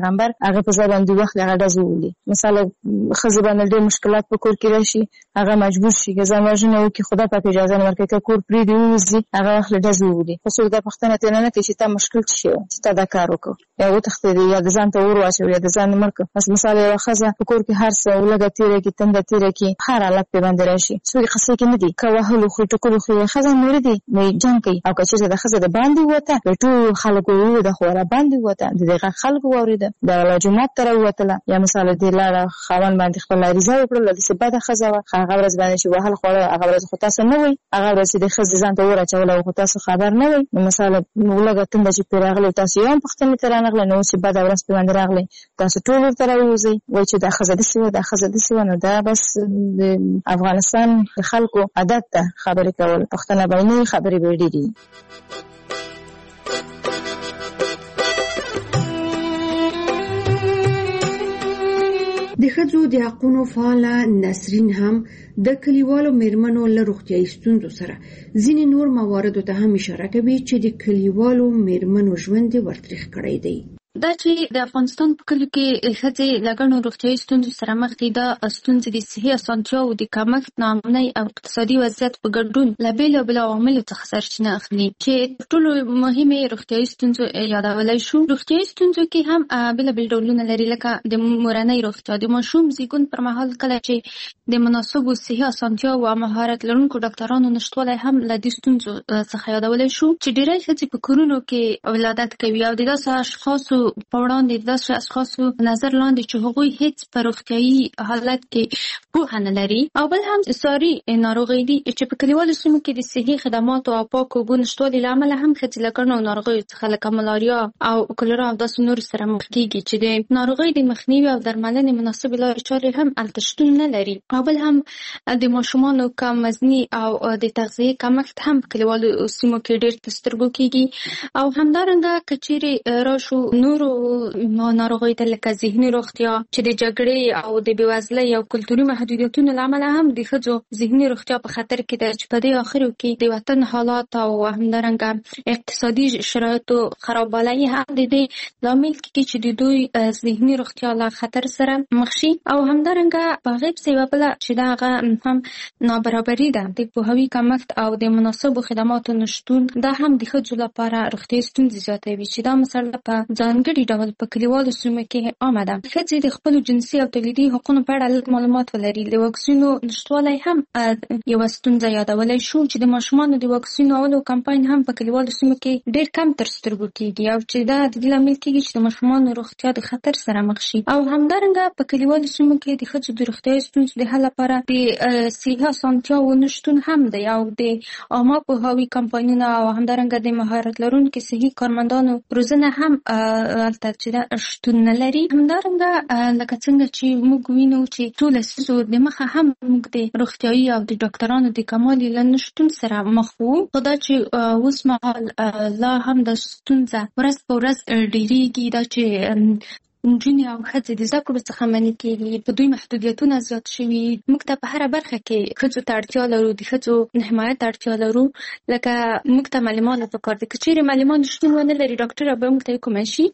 پیغمبر هغه په ځای باندې وخت هغه ډزې وولي. مثلا ښځې باندې ډېر مشکلات په کور کې راشي، هغه مجبور شي که ځان وژنه وکړي، خدا پاک اجازه نه ورکوي، که کور پرېږدي ووځي هغه وخت له ډزې وولي. خو څوک دا پوښتنه ترېنه نه کوي چې تا مشکل څه شی و چې تا دا کار وکړ، یا وتښتېدې یا د ځان ته اور واچوي یا د ځان مړ کړ. بس مثال یوه ښځه په کور کې هر څه لږه تېره کړي، تنده تېره کړي، هر حالت پرې باندې راشي، څوک قصې کې نه دي، که وهلو خو ټکلو خو ښځه مړه دي نو جنګ کوي. او که چېرته د ښځه د باندې ووته د ټول خلکو ووده خو را باندې ووته، د دې غږ خلکو واورېده، د الله جومات ته راووتله، یا مثال دې لاړه خاوند باندې خپل عریضه وکړله، داسې بده ښځه وه، هغه ورځ باندې چې وهل خوړه هغه ورځ خو تاسو نه وئ، هغه ورځ چې د ښځې ځان ته اور اچولی خو تاسو خبر نه وئ. نو مثال لږه تنده چې پرې راغلی تاسو یو هم پوښتنې ته رانغله، نو اوس چې بده ورځ پرې باندې راغلی تاسو ټول ورته راووځئ وایي چې دا ښځه داسې وه دا ښځه داسې وه. نو دا بس د افغانستان د خلکو عادت ده خبرې کول، پوښتنه به یې نه وي، خبرې به یې ډېرې وي. د ښځو د حقونو فعاله نسرین هم د کلیوالو میرمنو له روغتیايي ستونزو سره ځینې نور مواردو ته هم اشاره کوي چې د کلیوالو میرمنو ژوند یې ورتریخ کړی دی. دا چې د افغانستان په کلیو کې ښځې له ګڼو روغتیايي ستونزو سره مخ دي، دا ستونزې د صحي اسانتیاوو د کمښت، ناامنۍ او اقتصادي وضعیت په ګډون له بېلابېلو عواملو څخه سرچینه اخلي، چې تر ټولو مهمې روغتیايي ستونزو یادولی شو. روغتیايي ستونزو کې هم بېلابېل ډولونه لري، لکه د مورنۍ روغتیا، د ماشوم زیږون پر مهال کله چې د مناسبو صحي اسانتیاوو او مهارت لرونکو ډاکټرانو نشتوالی هم له دې ستونزو څخه یادولی شو، چې ډېری ښځې په کورونو کې ولادت کوي او د داسې اشخاصو په وړاندې داسې اشخاصو نظر لاندې چې هغوی هیڅ په روغتیايي حالت کې پوهه نه لري. او بل هم ساري ناروغۍ دي چې په کلیوالو سیمو کې د صحي خدماتو او پاکو اوبو نشتوالي له امله هم ښځې له ګڼو ناروغیو څخه لکه ملاریا او کولرا او داسې نورو سره مخ کېږي، چې د ناروغۍ د مخنیوي او درملنې مناسبې لارې چارې هم هلته شتون نه لري. او بل هم د ماشومانو کم وزني او د تغذیې کمښت هم په کلیوالو سیمو کې ډېر په سترګو کېږي. او همدارنګه که چیرې راشو نورو ناروغیو ته لکه ذهني روغتیا، چې د جګړې او د بېوزلۍ او کلتوري محدودیتونو له امله هم د ښځو ذهني روغتیا په خطر کې ده، چې په دې اخرو کې د وطن حالات او همدارنګه اقتصادي شرایطو خرابوالی هم د دې لامل کېږي چې د دوی ذهني روغتیا له خطر سره مخ شي. او همدارنګه په هغې پسې یوه بله چې د هغه هم نابرابري ده، د پوهاوي کمښت او د مناسبو خدماتو نشتون، دا هم د ښځو لپاره روغتیايي ستونزې زیاتوي، چې دا مسله په ځانګړي ډول په کلیوالو سیمو کې عامه ده. ښځې د خپلو جنسي او تولیدي حقونو په اړه لږ معلومات ولري. د واکسینو نشتوالی هم یوه ستونزه یادولی شو، چې د ماشومانو د واکسینولو کمپاین هم په کلیوالو سیمو کې ډېر کم تر سترګو کېږي، او چې دا د دې لامل کېږي چې د ماشومانو روغتیا د خطر سره مخ شي. او همدارنګه په کلیوالو سیمو کې د ښځو د روغتیايي ستونزو د حل لپاره د صحي اسانتیاوو نشتون هم دی، او د عامه پوهاوي کمپاینونه او همدارنګه د مهارت لرونکي صحي کارمندانو روزنه هم هلته چې دا شتون نه لري. همدارنګه لکه څنګه چې موږ وینو چې څو لسیزو د مخه هم موږ د روغتیايي او د ډاکټرانو د کموالي له نشتون سره مخ وو، خو دا چې اوس مهال لا هم د ستونزه ورځ په ورځ ډېرېږي، دا چې نجونې او ښځې د زده کړو څخه منع کېږي، په دوی محدودیتونه زیات شوي. موږ ته په هره برخه کې ښځو ته اړتیا لرو، د ښځو حمایت ته اړتیا لرو، لکه موږ ته معلمان پکار دي. که چېرې معلمان شتون ونه لري، ډاکټره به موږ ته کومه شي.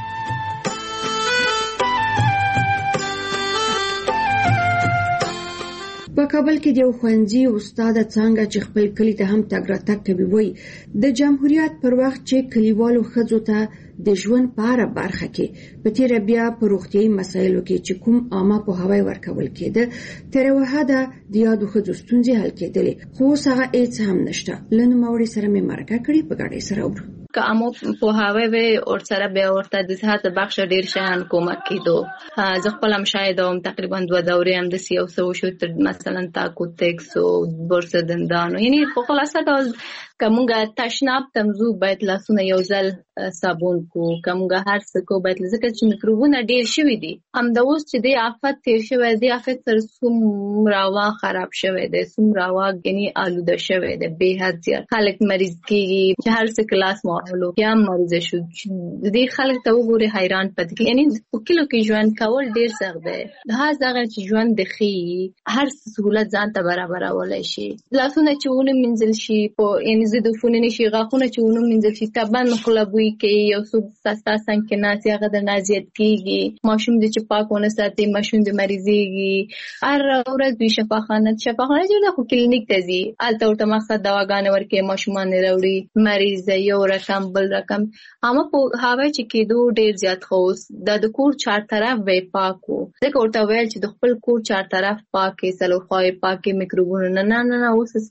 په کابل کې د یو ښوونځي استاده څانګه چې خپل کلي ته هم تګ راتګ کوي وایي د جمهوریت پر وخت چې کلیوالو ښځو ته د ژوند په هره برخه کې په تېره بیا په روغتیايي مسایلو کې چې کوم عامه پوهاوی ورکول کېده، تر یوه حده د یادو ښځو ستونزې حل کېدلې، خو اوس هغه هېڅ هم نشته. له نوموړي سره مې مرکه کړې، په ګډه یې سره اورو. که امو پوهاوی وي ورسره بیا ورته د صحت بخش ډېر شیان کومک کېدو. زه خپل هم شاید وم، تقریبا دوه دورې همداسې یو څه وشو، مثلا تاکوتکس او برس دندانو، یعنې په خلاصه ډول که موږ تشناب تمزو باید لاسونه یو ځل صابون کو، که موږ هر څه کو باید، ځکه چې میکروبونه ډېر شوي دي. همدا اوس چې دې آفت تېر شوی دی، آفت سره څومره هوا خراب شوی دی، څومره هوا یعنې آلوده شوی دی، بې حد زیات خلک مریض کېږي، چې هر څه کلاس ماحولو یا هم مریضه شو. دې خلک ته وګورې حیران پاتې کېږي. یعنې په کلیو کې ژوند کول ډېر سخت دی. هر هغه چې ژوند د ښې هر سهولت ځان ته برابرولی شي، لاسونه چې ونه مینځل شي، په یعنې ضد عفوني نشي غاښونه چې ونه مینځل شي تبن خوله بوی کوي یو څوک ستا څنګ کې ناست هغه درنه اذیت کېږي ماشوم دی چې پاک ونه ساتي ماشوم دی مریضېږي هر ورځ دوی شفاخانه شفاخانه جوړه خو کلینیک ته ځي هلته ورته مقصد دواګانې ورکوي ماشومان یې راوړي مریض دی یو رقم بل رقم اما پوهاوی چې کېدو ډېر زیات ښه اوس دا د کور چار طرف به پاک و ځکه ورته ویل چې د خپل کور چار طرف پاکې څلور خواې پاکې میکروبونه نه نه نه نه اوس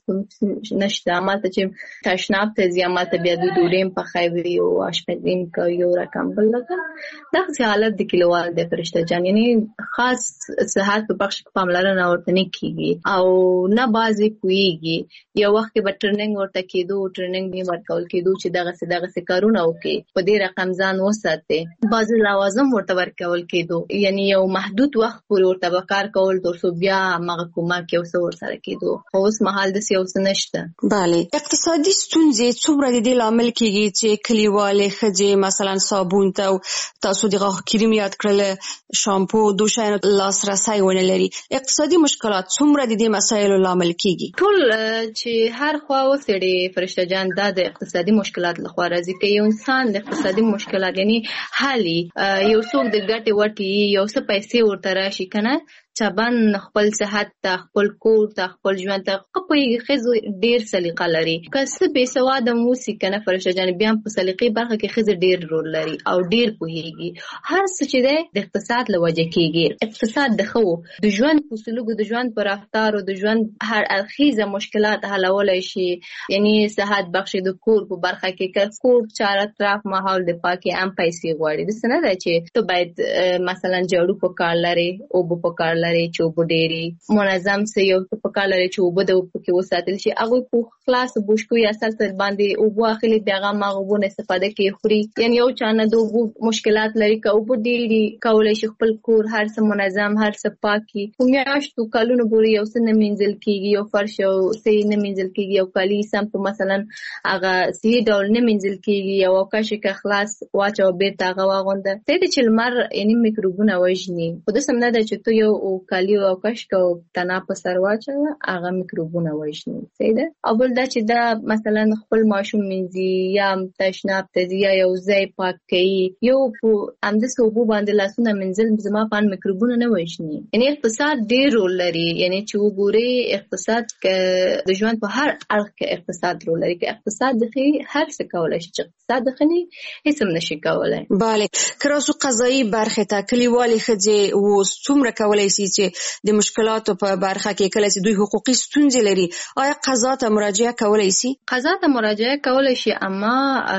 نشته همالته چې تشناب ته ځي همالته بیا دوی ډوډۍ هم پخوي او اشپزي هم کوي یو رقم بل رقم دغسې حالت د کلیوال دی فرشته جان یعنې خاص صحت په بخش کې پاملرنه ورته نه کېږي او نه بعضې پوهېږي یو وخت کې به ټریننګ ورته کېدو ټریننګ به ورکول کېدو چې دغسې دغسې کارونه وکړي په دې رقم ځان وساتي بعضې لوازم ورته ورکول کېدو یعنی یو محدود وخت پورې ورته به کار کول تر څو بیا همغه کومک یو څه ورسره کېدو خو اوس مهال داسې یو څه نشته. بله اقتصادي ستونزې څومره د دې لامل کېږي چې کلیوالې ښځې مثلا صابون ته تاسو د غاښ کریم یاد کړل شامپو دو شیانو لاسرسی ونه لري اقتصادي مشکلات څومره د دې مسایلو لامل کېږي؟ ټول چې هر خوا وڅېړې فرشته جان دا د اقتصادي مشکلات لخوا راځي که یو انسان د اقتصادي مشکلات یعنی حالي یو څوک د ګټې وټې یو څه پیسې ورته راشي که نه چابان خپل صحت ته خپل کور ته خپل ژوند ته پوهېږي ښځې ډېر سلیقه لري که څه بې سواده هم اوسي که نه فرشته جانې بیا هم په سلیقې برخه کې ښځې ډېر رول لري او ډېر پوهېږي هر څه چې دی د اقتصاد له وجې کېږي اقتصاد د ښو د ژوند په سلوکو د ژوند په رفتارو د ژوند هر اړخیزه مشکلات حلولی شي یعنی صحت بخشي د کور په برخه کې که کور چار اطراف ماحول د پاکي هم پیسې غواړي داسې نه ده چې ته باید مثلا جاړو په کار لرې اوبه په کار لري چې اوبه ډېرې منظم څه یو څه په کار لري چې اوبه د اوبه کې وساتل شي هغوی په خلاصو بوشکو یا سر سر باندې اوبه اخلي بیا هغه هماغه اوبو نه استفاده کوي خوري یعنې یو چا نه د اوبو مشکلات لري که اوبه ډېرې کولی شي خپل کور هر څه منظم هر څه پاک کړي په میاشتو کلونو پورې یو څه نه مینځل کېږي یو فرش یو څه یې نه مینځل کېږي یو کالي سم په مثلا هغه صحي ډول نه مینځل کېږي یو اوکش که خلاص واچوه بېرته هغه واغونده څه دی چې لمر یعنې میکروبونه وژني خو داسې هم نه ده چې تو یو کالي او اوکش که تنه په سر واچوه هغه میکروبونه وژني صحیح ده او بل دا چې دا مثلا خپل ماشوم مینځي یا تشناب ته ځي یا یو ځای پاک کوي یو په همداسې اوبو باندې لاسونه مینځل زما په اند میکروبونه نه وژني یعنې اقتصاد ډېر رول لري یعنې چې وګورئ اقتصاد که د ژوند په هر اړخ کې اقتصاد رول لري که اقتصاد د ښه هر څه کولی شي چې اقتصاد د ښه نه هېڅ هم نشي کولی. بله که راسو قضایي برخې ته کلیوالې ښځې اوس څومره کولی شي چې د مشکلاتو په برخه کې کله چې دوی حقوقي ستونزې لري آیا قضا ته مراجعه کولی شي؟ قضا ته مراجعه کولی شي اما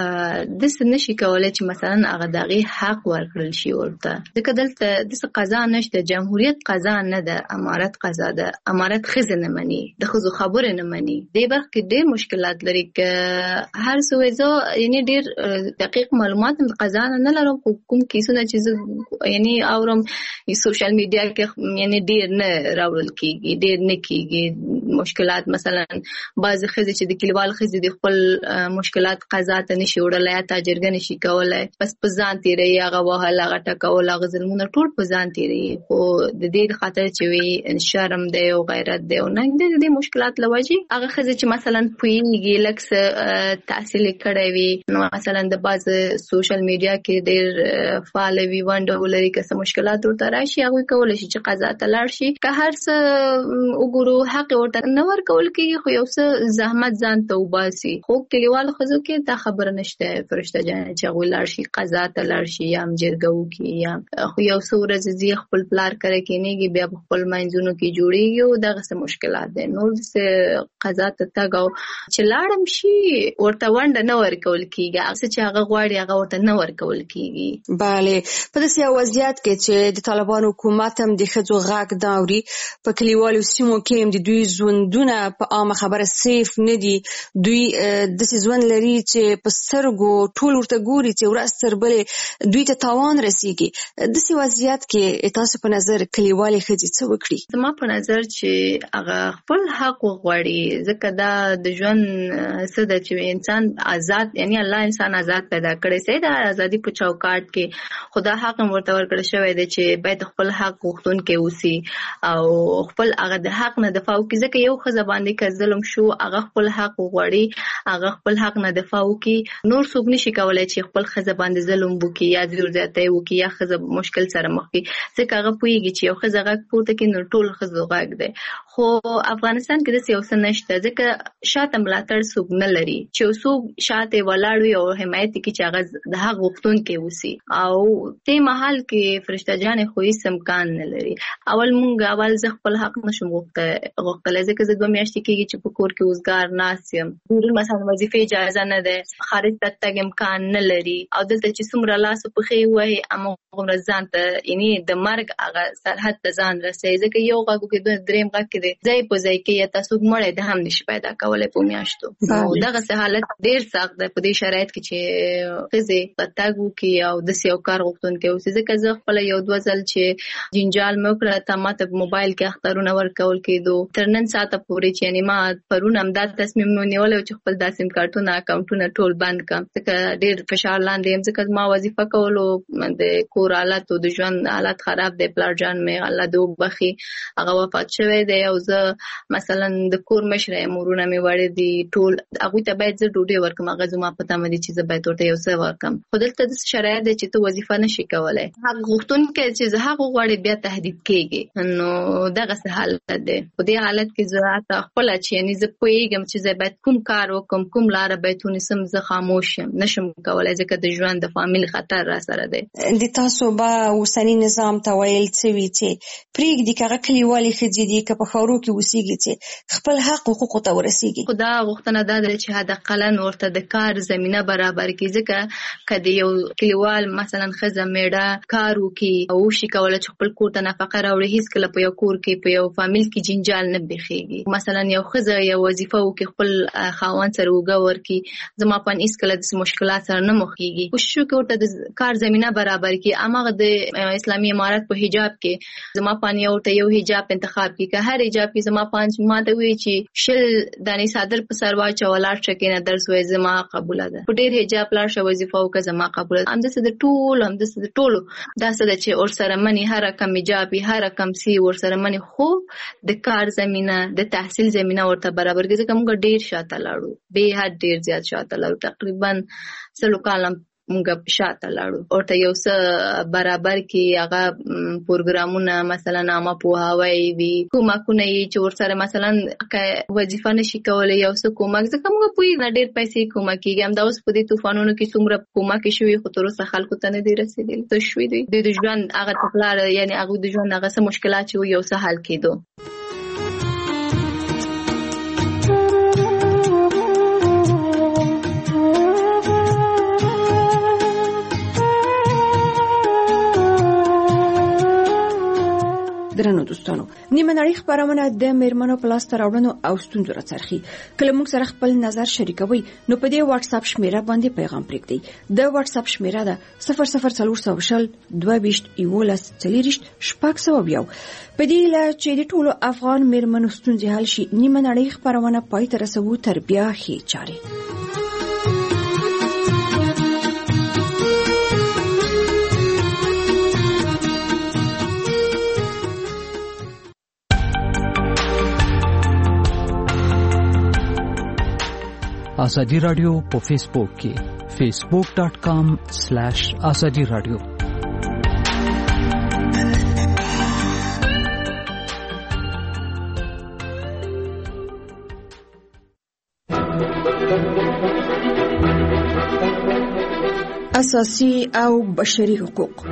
داسې نشي کولی چې مثلا هغه د هغې حق ورکړل شي ورته ځکه دلته داسې قضا نشته جمهوریت قضا نه ده امارت قضا ده امارت ښځې نه مني د ښځو خبرې نه مني دې برخه کې ډېر مشکلات لري که هر څه وایي زه یعنې ډېر دقیق معلومات هم د قضا نه نه لرم خو کوم کیسونه چې زه یعنې اورم سوشل میډیا کې یعنې ډېر نه راوړل کېږي ډېر نه کېږي مشکلات مثلا بعضې ښځې چې د کلیوال ښځې د خپل مشکلات قضا ته نشي وړلی یا تاجرګه نشي کولی بس په ځان تېروي هغه وهل هغه ټکول هغه ظلمونه ټول په ځان تېروي خو د دې خاطر چې وي شرم دی او غیرت دی او ننګ دی د دې مشکلات له وجې هغه ښځې چې مثلا پوهېږي لږ څه تحصیل یې کړی وي نو مثلا د بعضې سوشل میډیا کې ډېر فعاله وي ونډه ولري که څه مشکلات ورته راشي هغوی کولی شي چې قضا ته لاړ شي که هر څه وګورو حق ورته نه ورکول کېږي خو یو څه زحمت ځان ته وباسي خو کلیوالو ښځو کې دا خبره نشته فرشته جانې چې هغوی لاړ شي قضا ته لاړ شي یا هم جرګه وکړي یا خو یو څه ورځې ځي خپل پلار کره کېنېږي بیا په خپل منځونو کې جوړېږي او دغسې مشکلات دی نور داسې قضا ته تګ او چې لاړم شي ورته ونډه نه ورکول کېږي هغه څه چې هغه غواړي هغه ورته نه ورکول کېږي. بله په داسې یو وضعیت کې چې د طالبانو حکومت هم د ښځو غږ نه اوري په کلیوالو سیمو کې هم د دوی ژوندونه په عامه خبره سیف نه دي دوی داسې ژوند لري چې په سترګو ټول ورته ګوري چې ورځ تر بلې دوی ته تاوان رسېږي داسې وضعیت کې تاسو په نظر کلیوالې ښځې څه وکړي؟ زما په نظر چې هغه خپل حق وغواړي ځکه دا د ژوند څه ده چې انسان آزاد یعنی الله انسان آزاد پیدا کړی صحیح ده ازادي په چوکاټ کې خدا حق هم ورته ورکړی شوی دی چې باید خپل حق غوښتونکی کې اوسي او خپل هغه د حق نه دفاع وکړي. ځکه یو ښځه باندې که ظلم شو هغه خپل حق وغواړي، هغه خپل حق نه دفاع وکړي، نور څوک نشي کولای چې خپل ښځه باندې ظلم وکړي یا زور زیاتی وکړي یا ښځه مشکل سره مخ کړي. ځکه هغه پوهیږي چې یو ښځه غږ پورته کړي نو ټول ښځو غږ دی. خو افغانستان کې داسې یو څه نشته، ځکه شاته ملاتړ څوک نه لري چې څوک شاته ولاړ وي او حمایت کوي چې هغه د حق غوښتونکی اوسي. او دې مهال کې فرشته جانې خو هیڅ امکان نه لري. اول مونږ اول زه خپل حق نشم غوښتلی، ځکه زه دوه میاشتې کېږي چې په کور کې اوزګار ناست یم، ډېر مثلا وظیفې اجازه نه ده، خارج ته تګ امکان نه لري، او دلته چې څومره لاس په پښې ووهي هماغومره ځان ته یعنې د مرګ هغه سرحد ته ځان رسوي. ځکه یو غږ وکړي درېیم غږ کې دی ځای په ځای کې یا تاسو مړی د هم نشي پیدا کولی په میاشتو. نو دغسې حالت ډېر سخت دی په دې شرایط کې چې ښځې په تګ وکړي او داسې یو کار غوښتونکی اوسي. ځکه زه خپله یو دوه ځل چې جنجال مې وکړه تا ما ته په موبایل کې اخترونه ورکول کېدو تر نن ساعته پورې چې یعنې ما پرون همدا تصمیم مې ونیولی چې خپل دا سیم کارټونه اکاونټونه ټول بند کړم، ځکه ډېر فشار لاندې یم. ځکه ما وظیفه کولو د کور حالت او د ژوند حالت خراب دی. پلار جان مې الله دې وبخي هغه وفات شوی دی او زه مثلا د کور مشره یم، ورونه مې وړي دي ټول، هغوی ته باید زه ډوډۍ ورکړم، هغه زما په تمه دي چې زه باید ورته یو څه ورکړم. خو دلته داسې شرایط دی چې ته وظیفه نشي کولی، حق غوښتونکی چې زه حق وغواړي بیا تهدید کېږي. نو دغسې حالت دی. په دې حالت کې زه حتی خپله چې یعنې زه پوهېږم چې زه باید کوم کار وکړم، کوم لاره باید ونیسم، زه خاموش یم، نشم کولی ځکه د ژوند د فامیل خطر را سره دی. د تاسو به اوسني نظام ته ویل څه وي چې پرېږدي که هغه کلیوالې ښځې دي که په ښارو کې اوسېږي چې خپل حق حقوقو ته ورسېږي؟ خو دا غوښتنه دا ده چې حداقل ورته د کار زمینه برابر کړي. ځکه که د یو کلیوال مثلا ښځه میړه کار وکړي او وشي کولی چې خپل کور ته نفقه راوړي، هېڅکله په یو کور کې په یو فامیل کې جنجال نه بېخېږي. مثلا یو ښځه یو وظیفه وکړي خپل خاوند سره اوږه ورکړي، زما په هېڅکله داسې مشکلات سره نه مخ کېږي. کوشش وکړي ورته د کار زمینه برابر کړي. هماغه د اسلامي امارت په حجاب کې زما په یو ورته یو حجاب انتخاب کړي، که هر حجاب کې زما په ما ته وایي چې شل دانې څادر په سر واچوه ولاړ شه کښېنه درس وایي زما قبوله ده، په ډېر حجاب لاړ شه وظیفه وکړه زما قبوله ده. همداسې د ټولو همداسې د ټولو داسې ده چې ورسره مني هر کم حجاب وي هر کم سی ورسره مني، خو د کار زمینه د تحصیل زمینه ورته برابر کړي. ځکه موږ ډېر شاته لاړو، بې حد ډېر زیات شاته لاړو، تقریبا سلو کاله موږ شاته لاړو. ورته یو څه برابر کړي، هغه پروګرامونه مثلا عامه پوهاوی وي، کومکونه یې چې ورسره مثلا که وظیفه نشي کولی یو څه کومک، ځکه موږ پوهېږو ډېر پیسې کومک کېږي. همدا اوس په دې طوفانونو کې څومره کومک شوي خو تر اوسه خلکو ته نه دي رسېدلي، څه شوي دي د ژوند هغه تګلاره، یعنې هغوی د ژوند هغه څه مشکلات چې یو څه حل کېدو. درنو دوستانو، نیمه نړۍ خپرونه د میرمنو په لاسته راوړنو او ستونزو راڅرخي. کله موږ سره خپل نظر شریکوي نو په دې واتس اپ شمیره باندې پیغام پرېږدئ. د واتس اپ شمیره ده صفر صفر څلور سوه شل دوه ویشت یولس څلېرویشت شپږ سوه یو. په دې هیله چې د ټولو افغان میرمنو ستونزې حل شي، نیمه نړۍ خپرونه پای ته رسوو تر بیا ښې چارې. آزادی رادیو په فیسبوک کې فیسبوک ډاٹ کام سلیش آزادی رادیو. اساسي او بشري حقوق.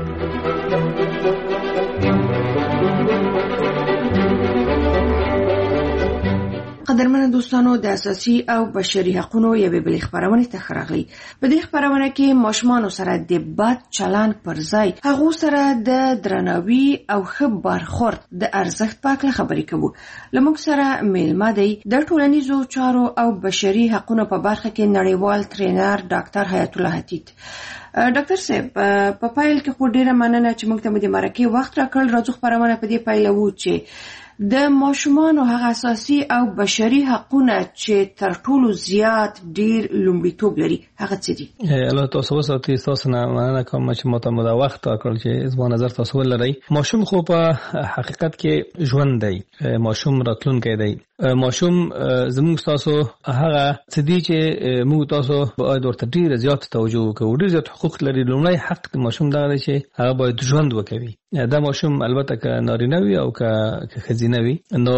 قدرمن دوستانو، د اساسي او بشري حقوقو یوې بلې خپرونې ته ښه راغلي. په دې خپرونه کې ماشومانو سره د بد چلند پر ځای هغو سره د درناوي او ښه برخورد د ارزښت په اړه خبرې کوو. له موږ سره میلمه دی د ټولنیزو چارو او بشري حقوقو په برخه کې نړیوال ټرینر ډاکټر حیات الله حتیت. ډاکټر صاحب، په پایل کې خو ډیره مننه چې موږ ته د مرکې وخت راکړل. راځو خپرونه په دې پیلوو چې د ماشومانو هغه اساسي او بشري حقونه چې تر ټولو زیات ډیر لومړیتوب لري هغه څه دي؟ الله تاسو وساتي تاسو نه مننه کوم چې ماته مو دا وخت راکړل چې زما نظر تاسو ولرئ. ماشوم خو په حقیقت کې ژوند دی، ماشوم راتلونکی دی. ماشوم زموږ تاسو هغه څه دي چې موږ تاسو باید ورته ډیر زیات توجه وکړو، ډیر زیات حقوق لري. لومړی حق د ماشوم دا دی چې هغه باید ژوند وکړي. دا ماشوم البته که نارینه وي او که ښځینه وي نو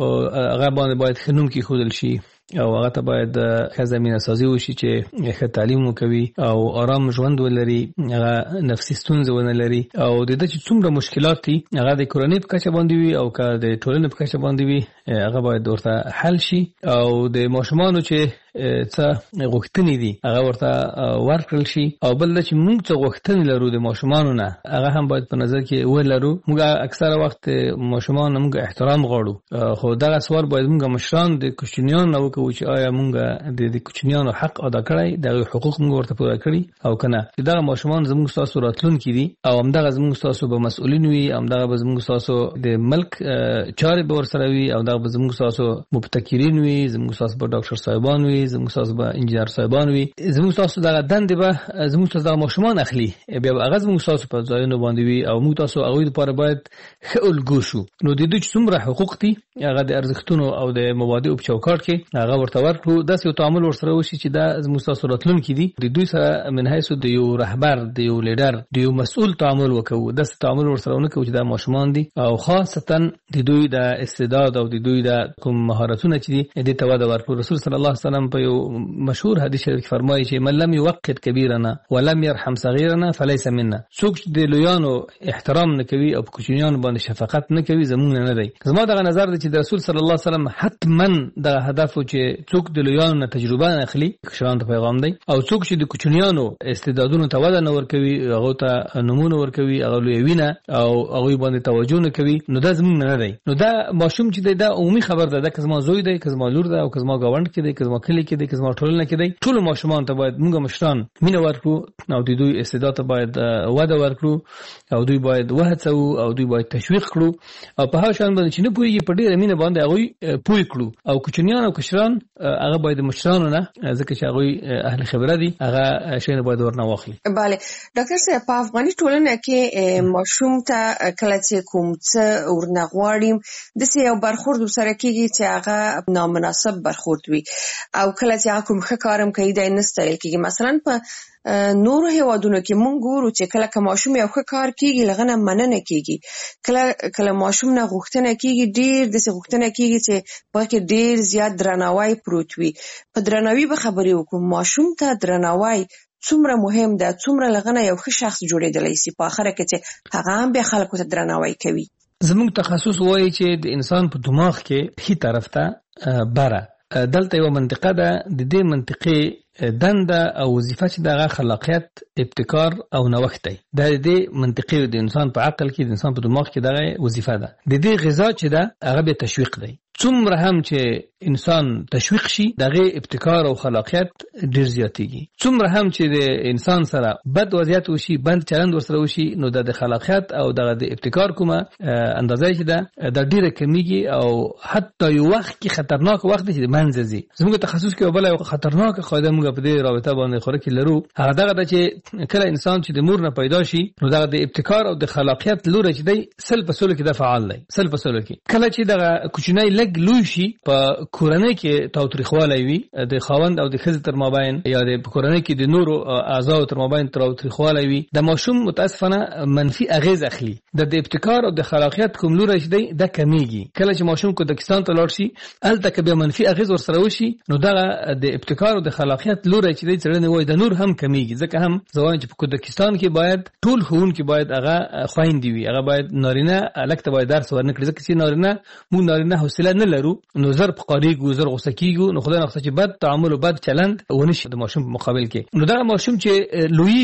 هغه باندې باید ښه نوم کېښودل شي او هغه ته باید ښه زمینه سازي وشي چې ښه تعلیم وکوي او آرام ژوند ولري، هغه نفسي ستونزې ونه لري او د ده چې څومره مشکلات دي هغه د کورنۍ په کچه باندې وي او که د ټولنې په کچه باندې وي هغه باید ورته حل شي او د ماشومانو چې څه غوښتنې دي هغه ورته ورکړل شي او بل دا چې موږ څه غوښتنې لرو د ماشومانو نه هغه هم باید په نظر کې ولرو. موږ اکثره وخت ماشومان موږ احترام غواړو، خو دغه سوال باید موږ مشران د کوچنیانو نه وکړو چې آیا موږ د کوچنیانو حق ادا کړی، دغه حقوق موږ ورته پوره کړي او کنه. دغه ماشومان زموږ ستاسو راتلونکي دي او همدغه زموږ ستاسو به مسؤلین وي، همدغه به زموږ ستاسو د ملک چارې به ورسره وي او دغه به زموږ ستاسو مبتکرین وي، زموږ ستاسو به ډاکټر صاحبان وي، زموږ تاسو به انجنیر صاحبان وي، زموږ تاسو دغه دندې به زموږ تاسو د ماشومان اخلي، بیا هغه زموږ تاسو په ځایونو باندې وي او موږ تاسو هغوی لپاره باید ښه الګو شو. نو د دوی چې څومره حقوق دي هغه د ارزښتونو او د مبادئو په چوکاټ کې هغه ورته ورکړو، داسې یو تعامل ورسره وشي چې دا زموږ تاسو راتلونکي دي. د دوی سره من حیث د یو رهبر، د یو لیډر، د یو مسؤل تعامل وکړو، داسې تعامل ورسره ونه کوو چې دا ماشومان دي او خاصتا د دوی د استعداد او د دوی د کوم مهارتونه چې دي دې ته وده ورکړو. رسول صلی الله علیه وسلم په یو مشهور حدیث شریف فرمایي چې من لم يوقر كبيرنا ولم يرحم صغيرنا فليس منا. څوک چې د لویانو احترام نه کوي او په کوچنیانو باندې شفقت نه کوي زمونږ نه دی. زما دغه نظر دی چې د رسول صلی الله علیه وسلم حتما د هدف چې څوک د لویانو نه تجربه نه اخلي، کشرانو ته پیغام دی، او څوک چې د کوچنیانو استعدادونو ته وده نه ورکوي، هغه ته نمونه ورکوي، هغه لویوینه او هغه باندې توجه نه کوي، نو دا زمونږ نه دی. نو دا ماشوم چې دی دا عمومي خبر ده، که زما زوی دی، که زما لور ده او که زما گاوند کې دی، که زما کلی کې دی، که زما ټولنه کې دی، ټول ماشومان ته باید موږ مشران مینه ورکړو او د دوی استعداد ته باید وده ورکړو او دوی باید وهڅو او دوی باید تشویق کړو او په هغه شان باندې چې نه پوهیږي په ډېره مینه باندې هغوی پوه کړو او کوچنیان او کشران هغه باید د مشرانو نه، ځکه چې هغوی اهل خبره دي، هغه شیونه باید ورنه واخلي. بله ډاکټر صاحب، په افغاني ټولنه کې ماشوم ته کله چې کوم څه ورنه غواړي داسې یو برخورد ورسره کېږي چې هغه نامناسب برخورد وي او کله چې هغه کوم ښه کار هم کوي دی نه ستایل کېږي. مثلا په نورو هیوادونو کې مونږ ګورو چې کله که ماشوم یو ښه کار کېږي له هغه نه مننه کېږي، کله کله ماشوم نه غوښتنه کېږي، ډېر داسې غوښتنه کېږي چې په هغه کې ډېر زیات درناوی پروت وي. په درناوي به خبرې وکړو، ماشوم ته درناوی څومره مهم ده، څومره له هغه نه یو ښه شخص جوړېدلی سي په آخره کې چې هغه هم بیا خلکو ته درناوی کوي. زموږ تخصص وایي چې د انسان په دماغ کې ښي طرف ته بره دلته یو منطقه ده، د دې منطقې دنده او وظیفه چې دغه خلاقیت، ابتکار او نوښت دی. دا د دې منطقې د انسان په عقل کې، د انسان په دماغ کې دغه وظیفه ده. د دې غذا چې ده هغه به تشویق دی. څومره هم چې انسان تشویق شي دغه ابتکار او خلاقیت ډیر زیاتېږي. څومره هم چې د انسان سره بد وضعیت وشي، بند چلند ورسره وشي، نو د خلاقیت او دغه د ابتکار کومه اندازه چې ده د ډیره کمیږي او حتی یو وخت کې خطرناک وخت دی چې منځ ځي. زموږ تخصص کې بل یو خطرناک قاعده موږ په دې رابطه باندې خوره کې لرو، هغه دغه ده چې کله انسان چې د مور نه پیدا شي نو دغه د ابتکار او د خلاقیت لوری چې دی سل په سلو کې د فعال دی، سل په سلو کې. کله چې دغه کوچنی لګ لوی شي په کورنۍ کې تاوتریخوالی وي د خاوند او د ښځې تر مابین یا د کورنۍ کې د نورو اعضاو تر مابین تاوتریخوالی وي، د ماشوم متاسفانه منفي اغیز اخلي. د ابتکار او د خلاقیت کوم لوری چې دی د کمیږي. کله چې ماشوم کودکستان ته لاړ شي هلته که بیا منفي اغیز ورسره وشي نو دغه د ابتکار او د خلاقیت لوری چې دی څېړنې وایي د نور هم کمیږي. ځکه هم زه وایم چې په کودکستان کې باید ټول ښوونکي باید هغه خویندې وي، هغه باید نارینه هلک ته باید درس ورنه کړي، ځکه چې نارینه موږ نارینه حوصله نه لرو نو زر په قاریږو، زر غوسه کېږو، نو خدای نخواسته چې بد تعامل او بد چلند ونه شي د ماشوم په مقابل کې. نو دغه ماشوم چې لویږي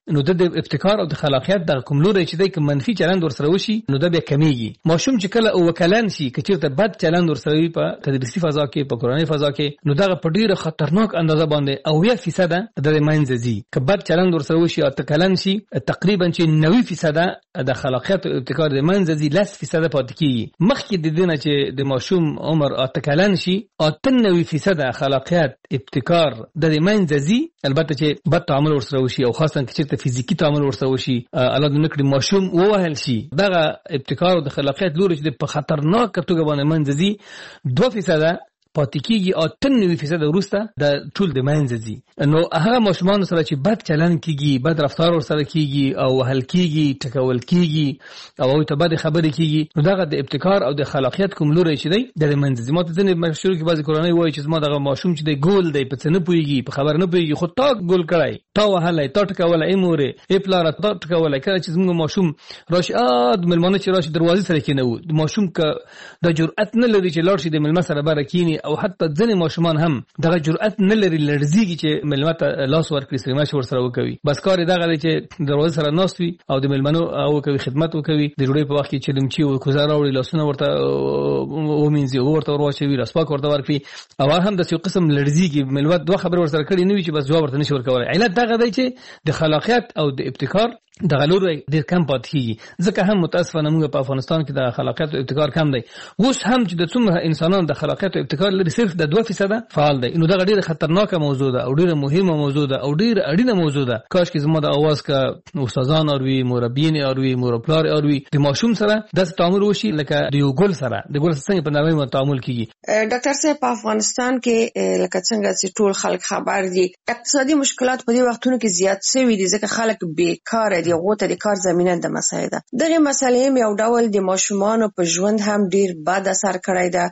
نو د ابتکار او د خلاقیت د کوم لوري چې د منفي چلند ورسره وشي نو د بیا کمیږي. ماشوم چې کله او وکلان شي کچیرته بد چلند ورسره وي په تدریسي فضا کې په کورنۍ فضا کې نو دا په ډیره خطرناک اندازه باندې او یا فیصد د منځزي که بد چلند ورسره وشي او تکلن شي تقریبا چې نوي فیصد د خلاقیت او ابتکار د منځزي لس فیصد پاتې کیږي. مخکې د دینه چې د ماشوم عمر او تکلن شي او نوي فیصد خلاقیت ابتکار د منځزي البته چې بد تعامل ورسره وشي او خاصه چې فزیکی تعامل ورسره وشي الله د نکړي ماشوم ووهل شي دغه ابتکار او د خلاقیت لوري چې په خطرناک توګه باندې منځزي دوه فیصد پاتې کیږي او تنوي فیصد وروسته د ټول د منځزي. نو هغه ماشومان سره چې بد چلند کیږي بد رفتار ورسره کیږي او وهل کیږي ټکول کیږي او ته بد خبرې کیږي نو دغه د ابتکار او د خلاقیت کوم لوري چې دی د منځزي. ماته ځنې مشهور کې بعضی کورنۍ وایي چې زما دغه ماشوم چې دی ګول دی په څه نه پوهیږي په خبر نه پوهیږي خو تا ګول کړای تا وهلای تا ټکولای ایموره ای پلار تا ټکولای کله چې زموږ ماشوم راشي اد ملمانه چې راشي دروازې سره کې نه و ماشوم ک د جرأت نه لري چې لاړ شي د ملمه سره برکینی او حتی ځنې ماشومان هم دغه جرأت نه لري لړزيږي چې ملمت لاس ورکړي سره ماش ورسره وکوي. بس کار دغه دی چې دروازه سره ناست وي او د ملمنو او کوي خدمت وکوي د جوړې په وخت کې چې لمچي او کوزار وړي لاسونه ورته ومنځي ورته ورواچوي راسپاک ورته ورکړي او هم د یو قسم لړزيږي ملمت دوه خبر ورسره کړي نه وي چې بس جواب ورته نشي ورکوي. علت دغه دی چې د خلاقیت او د ابتکار د غلور ډیر کم پاتې کیږي ځکه هم متاسفانه موږ په افغانستان کې د خلاقیت او ابتکار کم دی. اوس هم چې د څومره انسانان د خلاقیت او ابتکار لري صرف د دوه فیصد فعال دی. نو دا ډیره خطرناکه موضوع ده او ډیره مهمه موضوع ده او ډیره اړینه موضوع ده. کاش کې زموږ د اواز کا استادان او وی مربیین او وی مورپلار او وی د ماشوم سره د تعامل وشي لکه د یو ګل سره د ګل څنګه په نوې تعامل کیږي. ډاکټر صاحب په افغانستان کې لکه څنګه چې ټول خلک خبر دي اقتصادي مشکلات په دې وختونو کې زیات شوي دي ځکه خلک بیکاره دي غوته د کار زمينه د مسایل ده. دغه مسلې یو ډول د ماشومان په ژوند هم ډیر بد اثر کړی ده.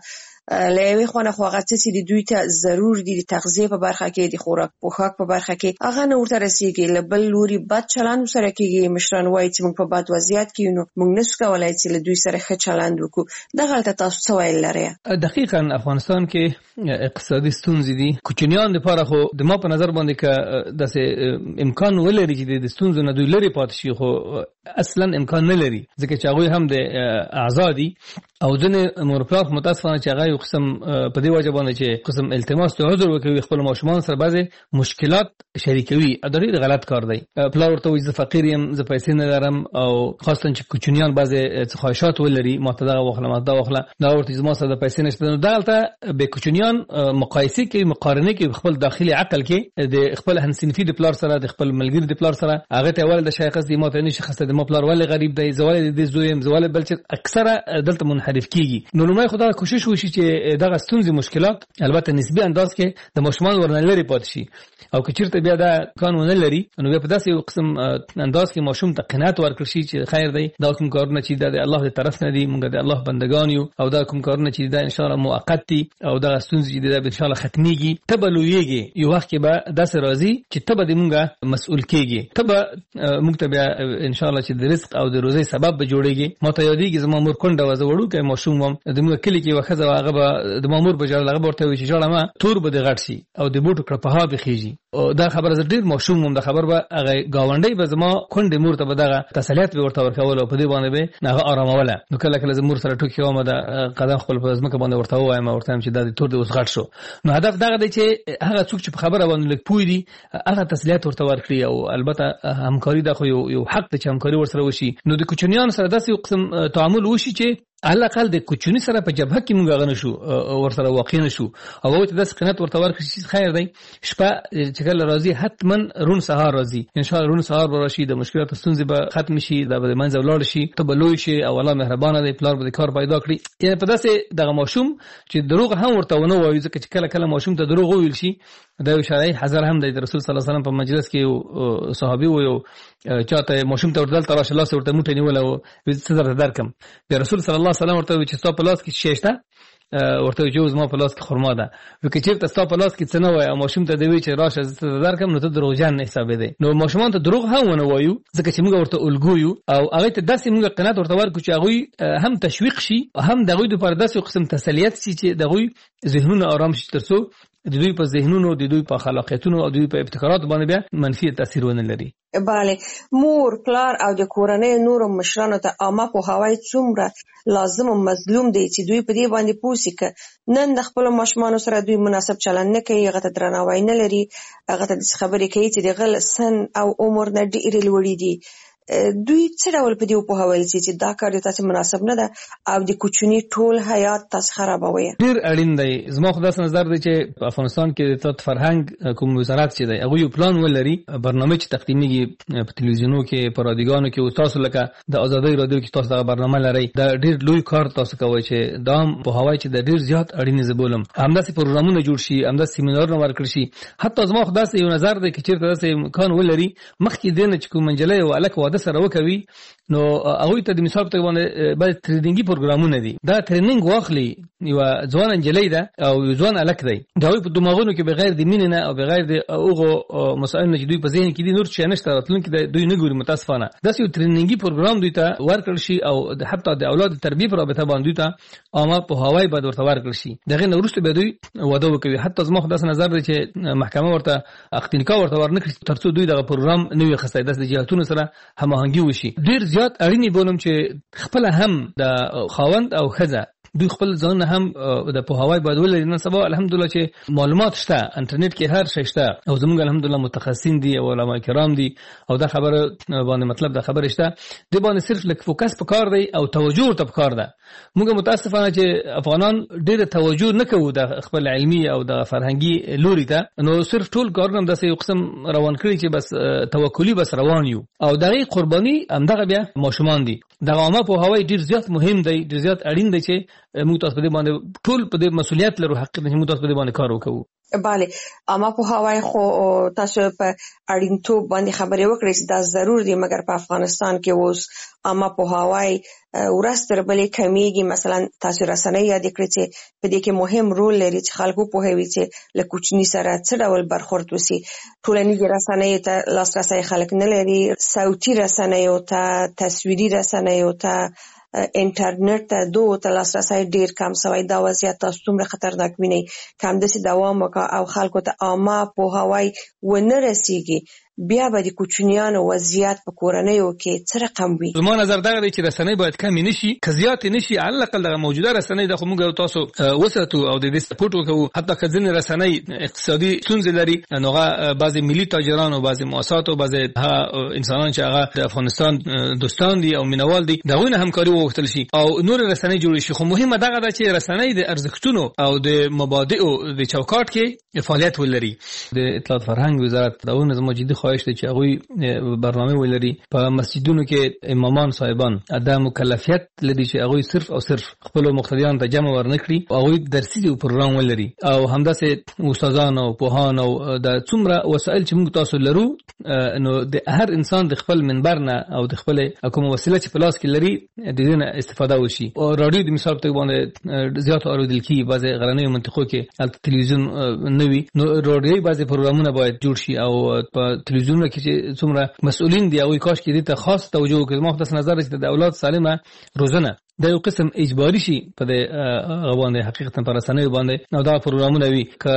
لوي خونه خو هغه څه چې دوی ته ضرور دي د تغذیه په برخه کې د خوراک پوښاک په برخه کې هغه نه ورته رسیږي لبل لوري بد چلند سره کېږي. مشران وایي چې موږ په بد وضعیت کې یو موږ نشو کولای چې له دوی سره ښه چلند وکړو. دغه ته تاسو څه ویل لرئ؟ دقیقاً افغانستان کې اقتصادي ستونزې دي. کوچنیان لپاره خو د ما په نظر باندې ک د امکان ولري چې د ستونزو نه دوی لري پاتې شي خو اصلا امکان نه لري ځکه چې هغه هم د آزادي او ځنه مورپلاخ متاسفانه چې هغه یو قسم په دې وجه باندې چې قسم التماس ته عذر وکوي خپل ماشومان سره بعضی مشکلات شریکوي ادري غلط کار دی. پلار ورته وایي زه فقیر یم زه پیسې نه لرم او خاصه چې کوچنیان بعضی خواهشات ولري ماته دا واخله ماته دا واخله دا ورته زما سره د پیسې نشته. نو دالته به کوچنیان مقایسه کوي مقارنه کوي خپل داخلي عقل کې د خپل همسنفي د پلار سره د خپل ملګری د پلار سره هغه ته ول د شایخ دې ماته نشي خسته د ما پلار ولې غریب دی زوال دې زویم زوال بل چې اکثره دلته منحرف کیږي. نو نو خدای کوشش وشي چې دغه ستونزې مشکلات البته نسبی انداز کې د ماشومان ورنلري پاتې شي او که چیرته بیا دا قانون لري نو بیا په داسې یو قسم انداز کې ماشوم ته قناعت ورکړي شي چې خیر دی دا کوم کارونه چې د الله له طرف نه دي موږ د الله بندگان یو او دا کوم کارونه چې دا ان شاء الله موقت دي او دا ستونزې چې دا ان شاء الله ختميږي تبلويږي یو وخت کې به داسې راځي چې تبه د موږ مسؤل کېږي تبه موږ ته بیا ان شاء الله چې د رزق او د روزي سبب به جوړيږي. ماته یادېږي زما مور کونډه وځه وړو کې ماشوم هم د موږ کلی کې وخت هغه به د مامور بجار لغه ورته وي چې جوړه ما تور به د غټ شي او د بوټو کړه په ها بخيږي او دا خبره زه ډیر ماشوم هم د خبر به هغه گاونډي به زما کونډه مور ته به دغه تسلیت به ورته ورکول او په دې باندې به هغه آراموله. نو کله کله زمور سره ټوکی و ما د قدم خپل په ځمکه باندې ورته وایم ورته هم چې دا د تور د اوس غټ شو. نو هدف دغه دی چې هغه څوک چې په خبره باندې لګ پوي دي هغه تسلیت ورته ورکړي او البته همکاري د خو یو حق ته چې همکاري ورسره وشي. نو د کوچنیان سره داسې یو قسم تعامل وشي چې على الاقل د کوچنی سره په جبهه کې موږ غنه شو ورسره واقع نه شو او وایي د قنات ورته ورکړي خیر دی شپه چې کله راځي حتما رون سهار راځي ان شاء الله رون سهار به راشي د مشکلات ستونزې به ختم شي دا به منځ ولاړ شي ته به لوی شي او الله مهربانه دی پلار به کار پیدا کړي. یعنی په داسې دغه ماشوم چې دروغ هم ورته ونه وایي ځکه چې کله کله ماشوم ته دروغ ویل شي دا یو شرعي حذر هم دی. رسول صلی الله علیه وسلم په مجلس کې یو صحابي و یو چاته ماشوم ته ورته تراشه لاس ورته موټه نیول او څه درکم د رسول صلی الله علیه وسلم ورته چې ستا په لاس کې شیشته ورته چې زما په لاس کې خرما ده وکړي چې ستا په لاس کې څه نه وای او ماشوم ته دی چې راشه زه درکم نو ته دروغجن حساب دی. نو ماشومان ته دروغ هم ونه وایو ځکه چې موږ ورته الګویو او هغه ته داسې موږ قناعت ورته ورکو چې هغه هم تشویق شي هم دغه د پر داسې قسم تسلیت شي چې دغه ذهنونه آرام شي ترڅو د دوی په ذهنونو د دوی په خلاقیتونو او د دوی په ابتکارات باندې بیا منفي تاثیر ونه لري. بله، مور پلار او د کورنۍ نورو مشرانو ته عامه پوهاوی څومره لازم او مظلوم دی چې دوی په دې باندې پوه شي که نن د خپلو ماشومانو سره دوی مناسب چلند نه کوي، هغه ته درناوی نه لري، هغه ته خبرې کوي چې د غل سن او عمر نه ډېرې لوړې دي، دوی څه ډول په دې پوهاوی چې دا کار تاسو مناسب نه ده او د کوچني ټول حیات تاسو خرابوي؟ ډیر اړین دی. زما خو داس نظر دی چې په افغانستان کې د اطلاعات فرهنګ کوم وزارت چې دی هغه یو پلان ولري، برنامه چې تقدیمیږي په تلویزیونو کې په رادیوګانو کې، او تاسو لکه د آزادۍ رادیو کې تاسو دا برنامه لري، دا ډیر لوی کار تاسو کوي چې دا پوهاوی چې د ډیر زیات اړین زبولم همداسې پروګرامونه جوړ شي، همداسې سیمینارونه ورکړي شي. حتی زما خو داس یو نظر دی چې چیرته داسې امکان ولري مخکې دینه چې کوم منجلې او الک واده سره وکوي نو هغه ته د مثال په توګه باندې باید ټریننګي پروګرامونه دي. دا ټریننګ واخلي یو ځوان انجلۍ ده او یو ځوان الک دی، دا په دماغونو کې بغیر د مینې نه او بغیر د هغه مسائل نه چې دوی په ذهن کې دي نور څه نشته راتلونکي د دوی نه ګوري متاسفانه. دا یو ټریننګي پروګرام دوی ته ورکړل شي او حتی د اولاد تربیه پر رابطه باندې دوی ته عامه پوهاوی باید ورته ورکړل شي. دغه نه وروسته به دوی واده وکوي. حتی زما خو داس نظر دی چې محکمه ورته اختنکا ورته ورنکړي ترڅو دوی دغه پروګرام نوې خسته د جهاتونو سره هماهنګي وشي. ډیر زیات اړینی بولم چې خپل هم د خاوند او ښځه دوی خپل ځان هم د پوهاوی باید ولري. نن سبا الحمدلله چې معلومات شته، انټرنیټ کې هر شی شته او زموږ الحمدلله متخصصین دي او علما کرام دي او دا خبره باندې مطلب دا خبره شته د باندې صرف لک فوکس پکار دی او توجه ته پکار ده. موږ متاسفانه چې افغانان ډېر توجه نه کوو د خپل علمي او د فرهنګي لوري ته، نو صرف ټول کارونه د یو قسم روان کړی چې بس توکلی بس روان یو او دغه قرباني همدغه بیا ماشومان دي. د عامه پوهاوی ډېر زیات مهم دی، ډېر زیات اړین دی چې موږ تاسو په دې باندې ټول په دې مسؤلیت لرو، حق دې موږ تاسو په دې باندې کار وکړو. بله، عامه پوهاوی خو تاسو په اړینتوب باندې خبرې وکړې چې دا ضرور دی، مګر په افغانستان کې اوس عامه پوهاوی ورځ تر بلې کمیږي. مثلا تاسو رسنۍ یاد کړئ چې په دې کې مهم رول لري چې خلکو پوهوي چې له کوچني سره څه ډول برخورد وشي. ټولنیزې رسنۍ ته لاسرسی خلک نه لري، صوتي رسنیو ته، تصویري رسنیو ته، انټرنیټ ته دوه ته لاسرسی ډیر کم شوی. دا وضعیت تاسو څومره خطرناک وینئ؟ کم داسې دوام وکړه او خلکو ته عامه پوهاوی ونه رسیږي، بیا به د کوچنیانو وضعیت په کورنیو کې څه رقم وي؟ زما نظر دا دی چې رسنۍ باید کم نشي، که زیات نشي، علل اقل د موجوده رسنۍ د خو موږ تاسو وساتو او د دې سپورټ وکړو. حتی که ځینې رسنۍ اقتصادي ستونزې لري، نو هغه بعضې ملي تاجران او بعضې مؤسسات او بعضې انسانان چې هغه د افغانستان دوستان دي او مینوال دي د هغوی نه همکاري وغوښتل شي او نور رسنۍ جوړې شي. خو مهمه دغه ده چې رسنۍ د ارزښتونو او د مبادئو د چوکاټ کې فعالیت ولري. د اطلاعات فرهنګ وزارت دا زما جدي خواهش دی چې هغه برنامه ولري په مسجدونو کې امامان صاحبان د مکلفیت لري چې هغه صرف او صرف خپل مقتدیان ته جمع ورنکړي او هغه درسي پروګرام ولري او همداسې استادان او پوهان او د څومره وسایل چې موږ تاسو لرو، نو د هر انسان د خپل منبر نه او د خپل کوم وسیله چې په لاس کې لري د دې نه استفاده وشي. او رادیو د مثال په باندې زیات اوریدل کی، بعضې غرنیو منطقو کې البته تلویزیون نه وي، نو رادیوي بعضې پروګرامونه باید جوړ شي او په تلویزیون کې چې څومره مسؤلین دي او کاش کې دې ته خاص توجه وکړي. ما خو داس نظر چې د اولاد سالمه روزنه دا یو قسم اجباري شي په دې غوانه حقیقتا پر رسنیو باندې، نو دا پروګرامونه وي ک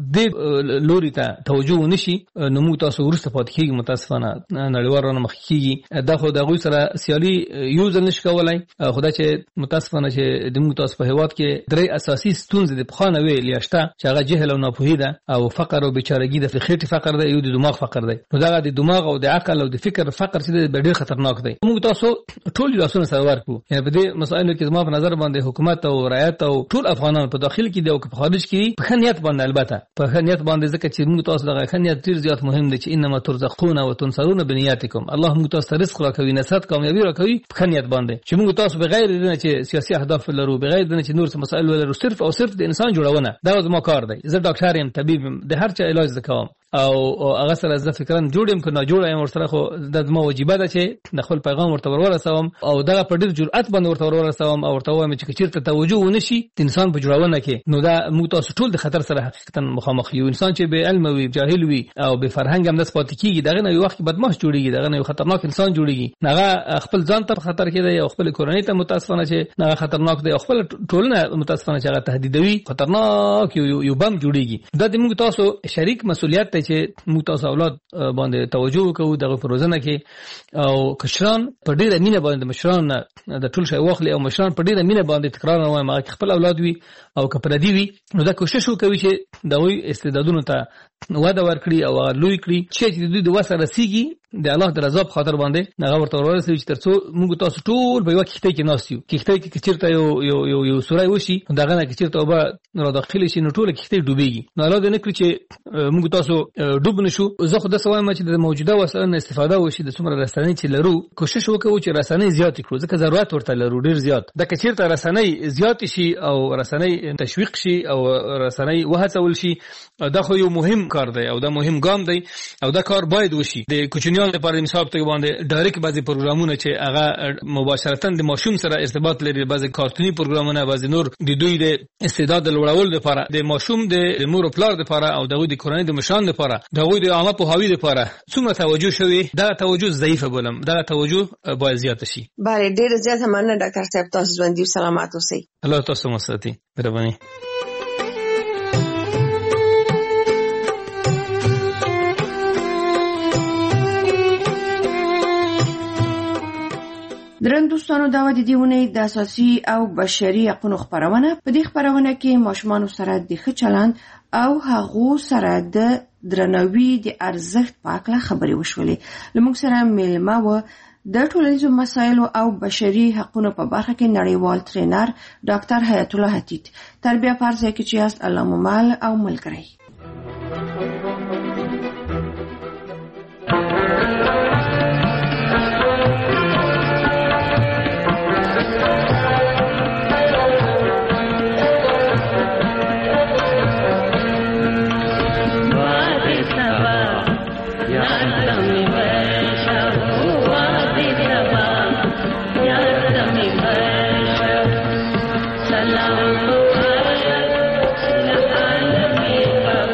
دې لوري ته توجه ونشي نو موږ تاسو ورسته پات کیږي. متاسفانه نړیوال رانه مخ کیږي، دا خو د غوي سره سیالي یو ځل نش کولای. خدای چې متاسفانه چې د موږ تاسو په هیواد کې درې اساسي ستونزې د بخانه وی لیاشته چې هغه جهل او ناپوهي ده او فقر او بیچارهګي د فخېټي فقر ده، یو د دماغ فقر ده. نو دا د دماغ او د عقل او د فکر فقر چې ډېر خطرناک دی. موږ تاسو ټول لاسونه سره ورکو، یعنی په دې مسایلو کې زما په نظر باندې حکومت او رعایت او ټول افغانان په داخل کې دی او په خارج کې په خنیت باندې، البته په خنیت باندې ځکه چې موږ تاسو دغه خنیت ډیر زیات مهم دی چې انما ترزقون وتنصرون بنیاتکم، الله موږ تاسو رزق راکوي، نصرت کامیابی راکوي په خنیت باندې چې موږ تاسو بغیر دنه چې سیاسي اهداف لرو، بغیر دنه چې نور څه مسائل ولرو، صرف او صرف د انسان جوړونه دا زما کار دی. زه ډاکټر یم، طبيب یم، د هر چا علاج وکوم او هغه سره زه فکرم جوړم کنه جوړ یم ورسره، خو د ما واجبہ ده چې د خپل پیغام ورته ورسوم او دا په ډیر جرأت باندې ورته ورسوم او ورته وایم چې چیرته توجه ونشي د انسان په جوړونه کې نو دا موږ تاسو ټول د خطر سره حقیقتا مخامخ یو. انسان چې به علم وي جاهل وي او به فرهنګ هم د سپات کیږي دغه نه یو وخت بدمعش جوړیږي دغه نه یو خطرناک انسان جوړیږي هغه خپل ځان ته خطر کې دی او خپل کورنۍ ته متاسفانه چې هغه خطرناک دی او خپل ټولنه متاسفانه چې هغه تهدیدوي خطرناک یو یو بم جوړیږي. دا د موږ تاسو شریک مسؤلیت دی چې موږ تاسو اولاد باندې توجه وکړو دغه پروژه کې او کشران په ډیره مینه باندې مشران د ټول شی واخلي او مشران په ډیره مینه باندې تکرار نه وایم هغه خپل اولاد وي او کپردي وي نو دا کوشش وکوي چې د وی استعدادونو ته وده ورکړي او لوی کړي چې د دوی د وسه رسیږي د الله د رضا په خاطر باندې هغه ورته ورسوي چې ترڅو موږ تاسو ټول په یو کښته کې ناست یو کښته کې چیرته یو یو یو یو سورای وشي دغه نه چیرته وبا را داخلي شي نو ټول کښته ډوبېږي نو الله دې نه کړی چې موږ تاسو ډوب نشو. زه خو د سوایم چې د موجوده وسایلو نه استفاده وشي د څومره رسنۍ چې لرو کوشش وکړو چې رسنۍ زیات کړو ځکه ضرورت ورته لرو ډیر زیات د کچیرته رسنۍ زیات شي او رسنۍ تشویق شي او رسنۍ وهڅول شي دا خو یو مهم کار دی او دا مهم ګام دی او دا کار باید وشي. د کوچنیانو لپاره مثال ته باندې ډایرکټ بعضي پروګرامونه چې هغه مباشرتا د ماشوم سره ارتباط لري بعضي کارتونی پروګرامونه بعضي نور د دوی د استعداد لوړول لپاره د ماشوم د مور او پلار لپاره او دغه د کورنۍ د مشران لپاره دغه د عامه په هاوی لپاره څومره توجه شوی دا توجه ضعیفه بولم دا توجه باید زیات شي. بله ډیر زیات مننه ډاکټر صاحب تاسو ژوندي او سلامات اوسئ. الله تاسو مو ساتي. مهرباني. درن دوستانو دا د دیونه د اساسي او بشري حقوقو خبرونه په دې خبرونه کې ماشومان سره د ښه چلند او هغه سره د درناوي د ارزښت په اړه خبرې وشولې. لمونږ سره ملما و د ټولنیزو مسایلو او بشري حقوقو په برخه کې نړیوال ټرینر ډاکټر حیات الله حتیت. تربیه پارځه کې چې است الله ممال او ملګری. Salam alaikum.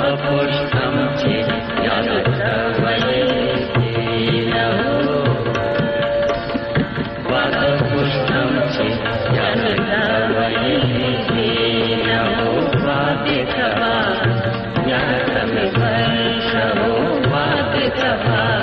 پشتم چې یادت وایي نه واده پشتم چې یادت وایي نه واده کوا یادت مې پر شو واده کوا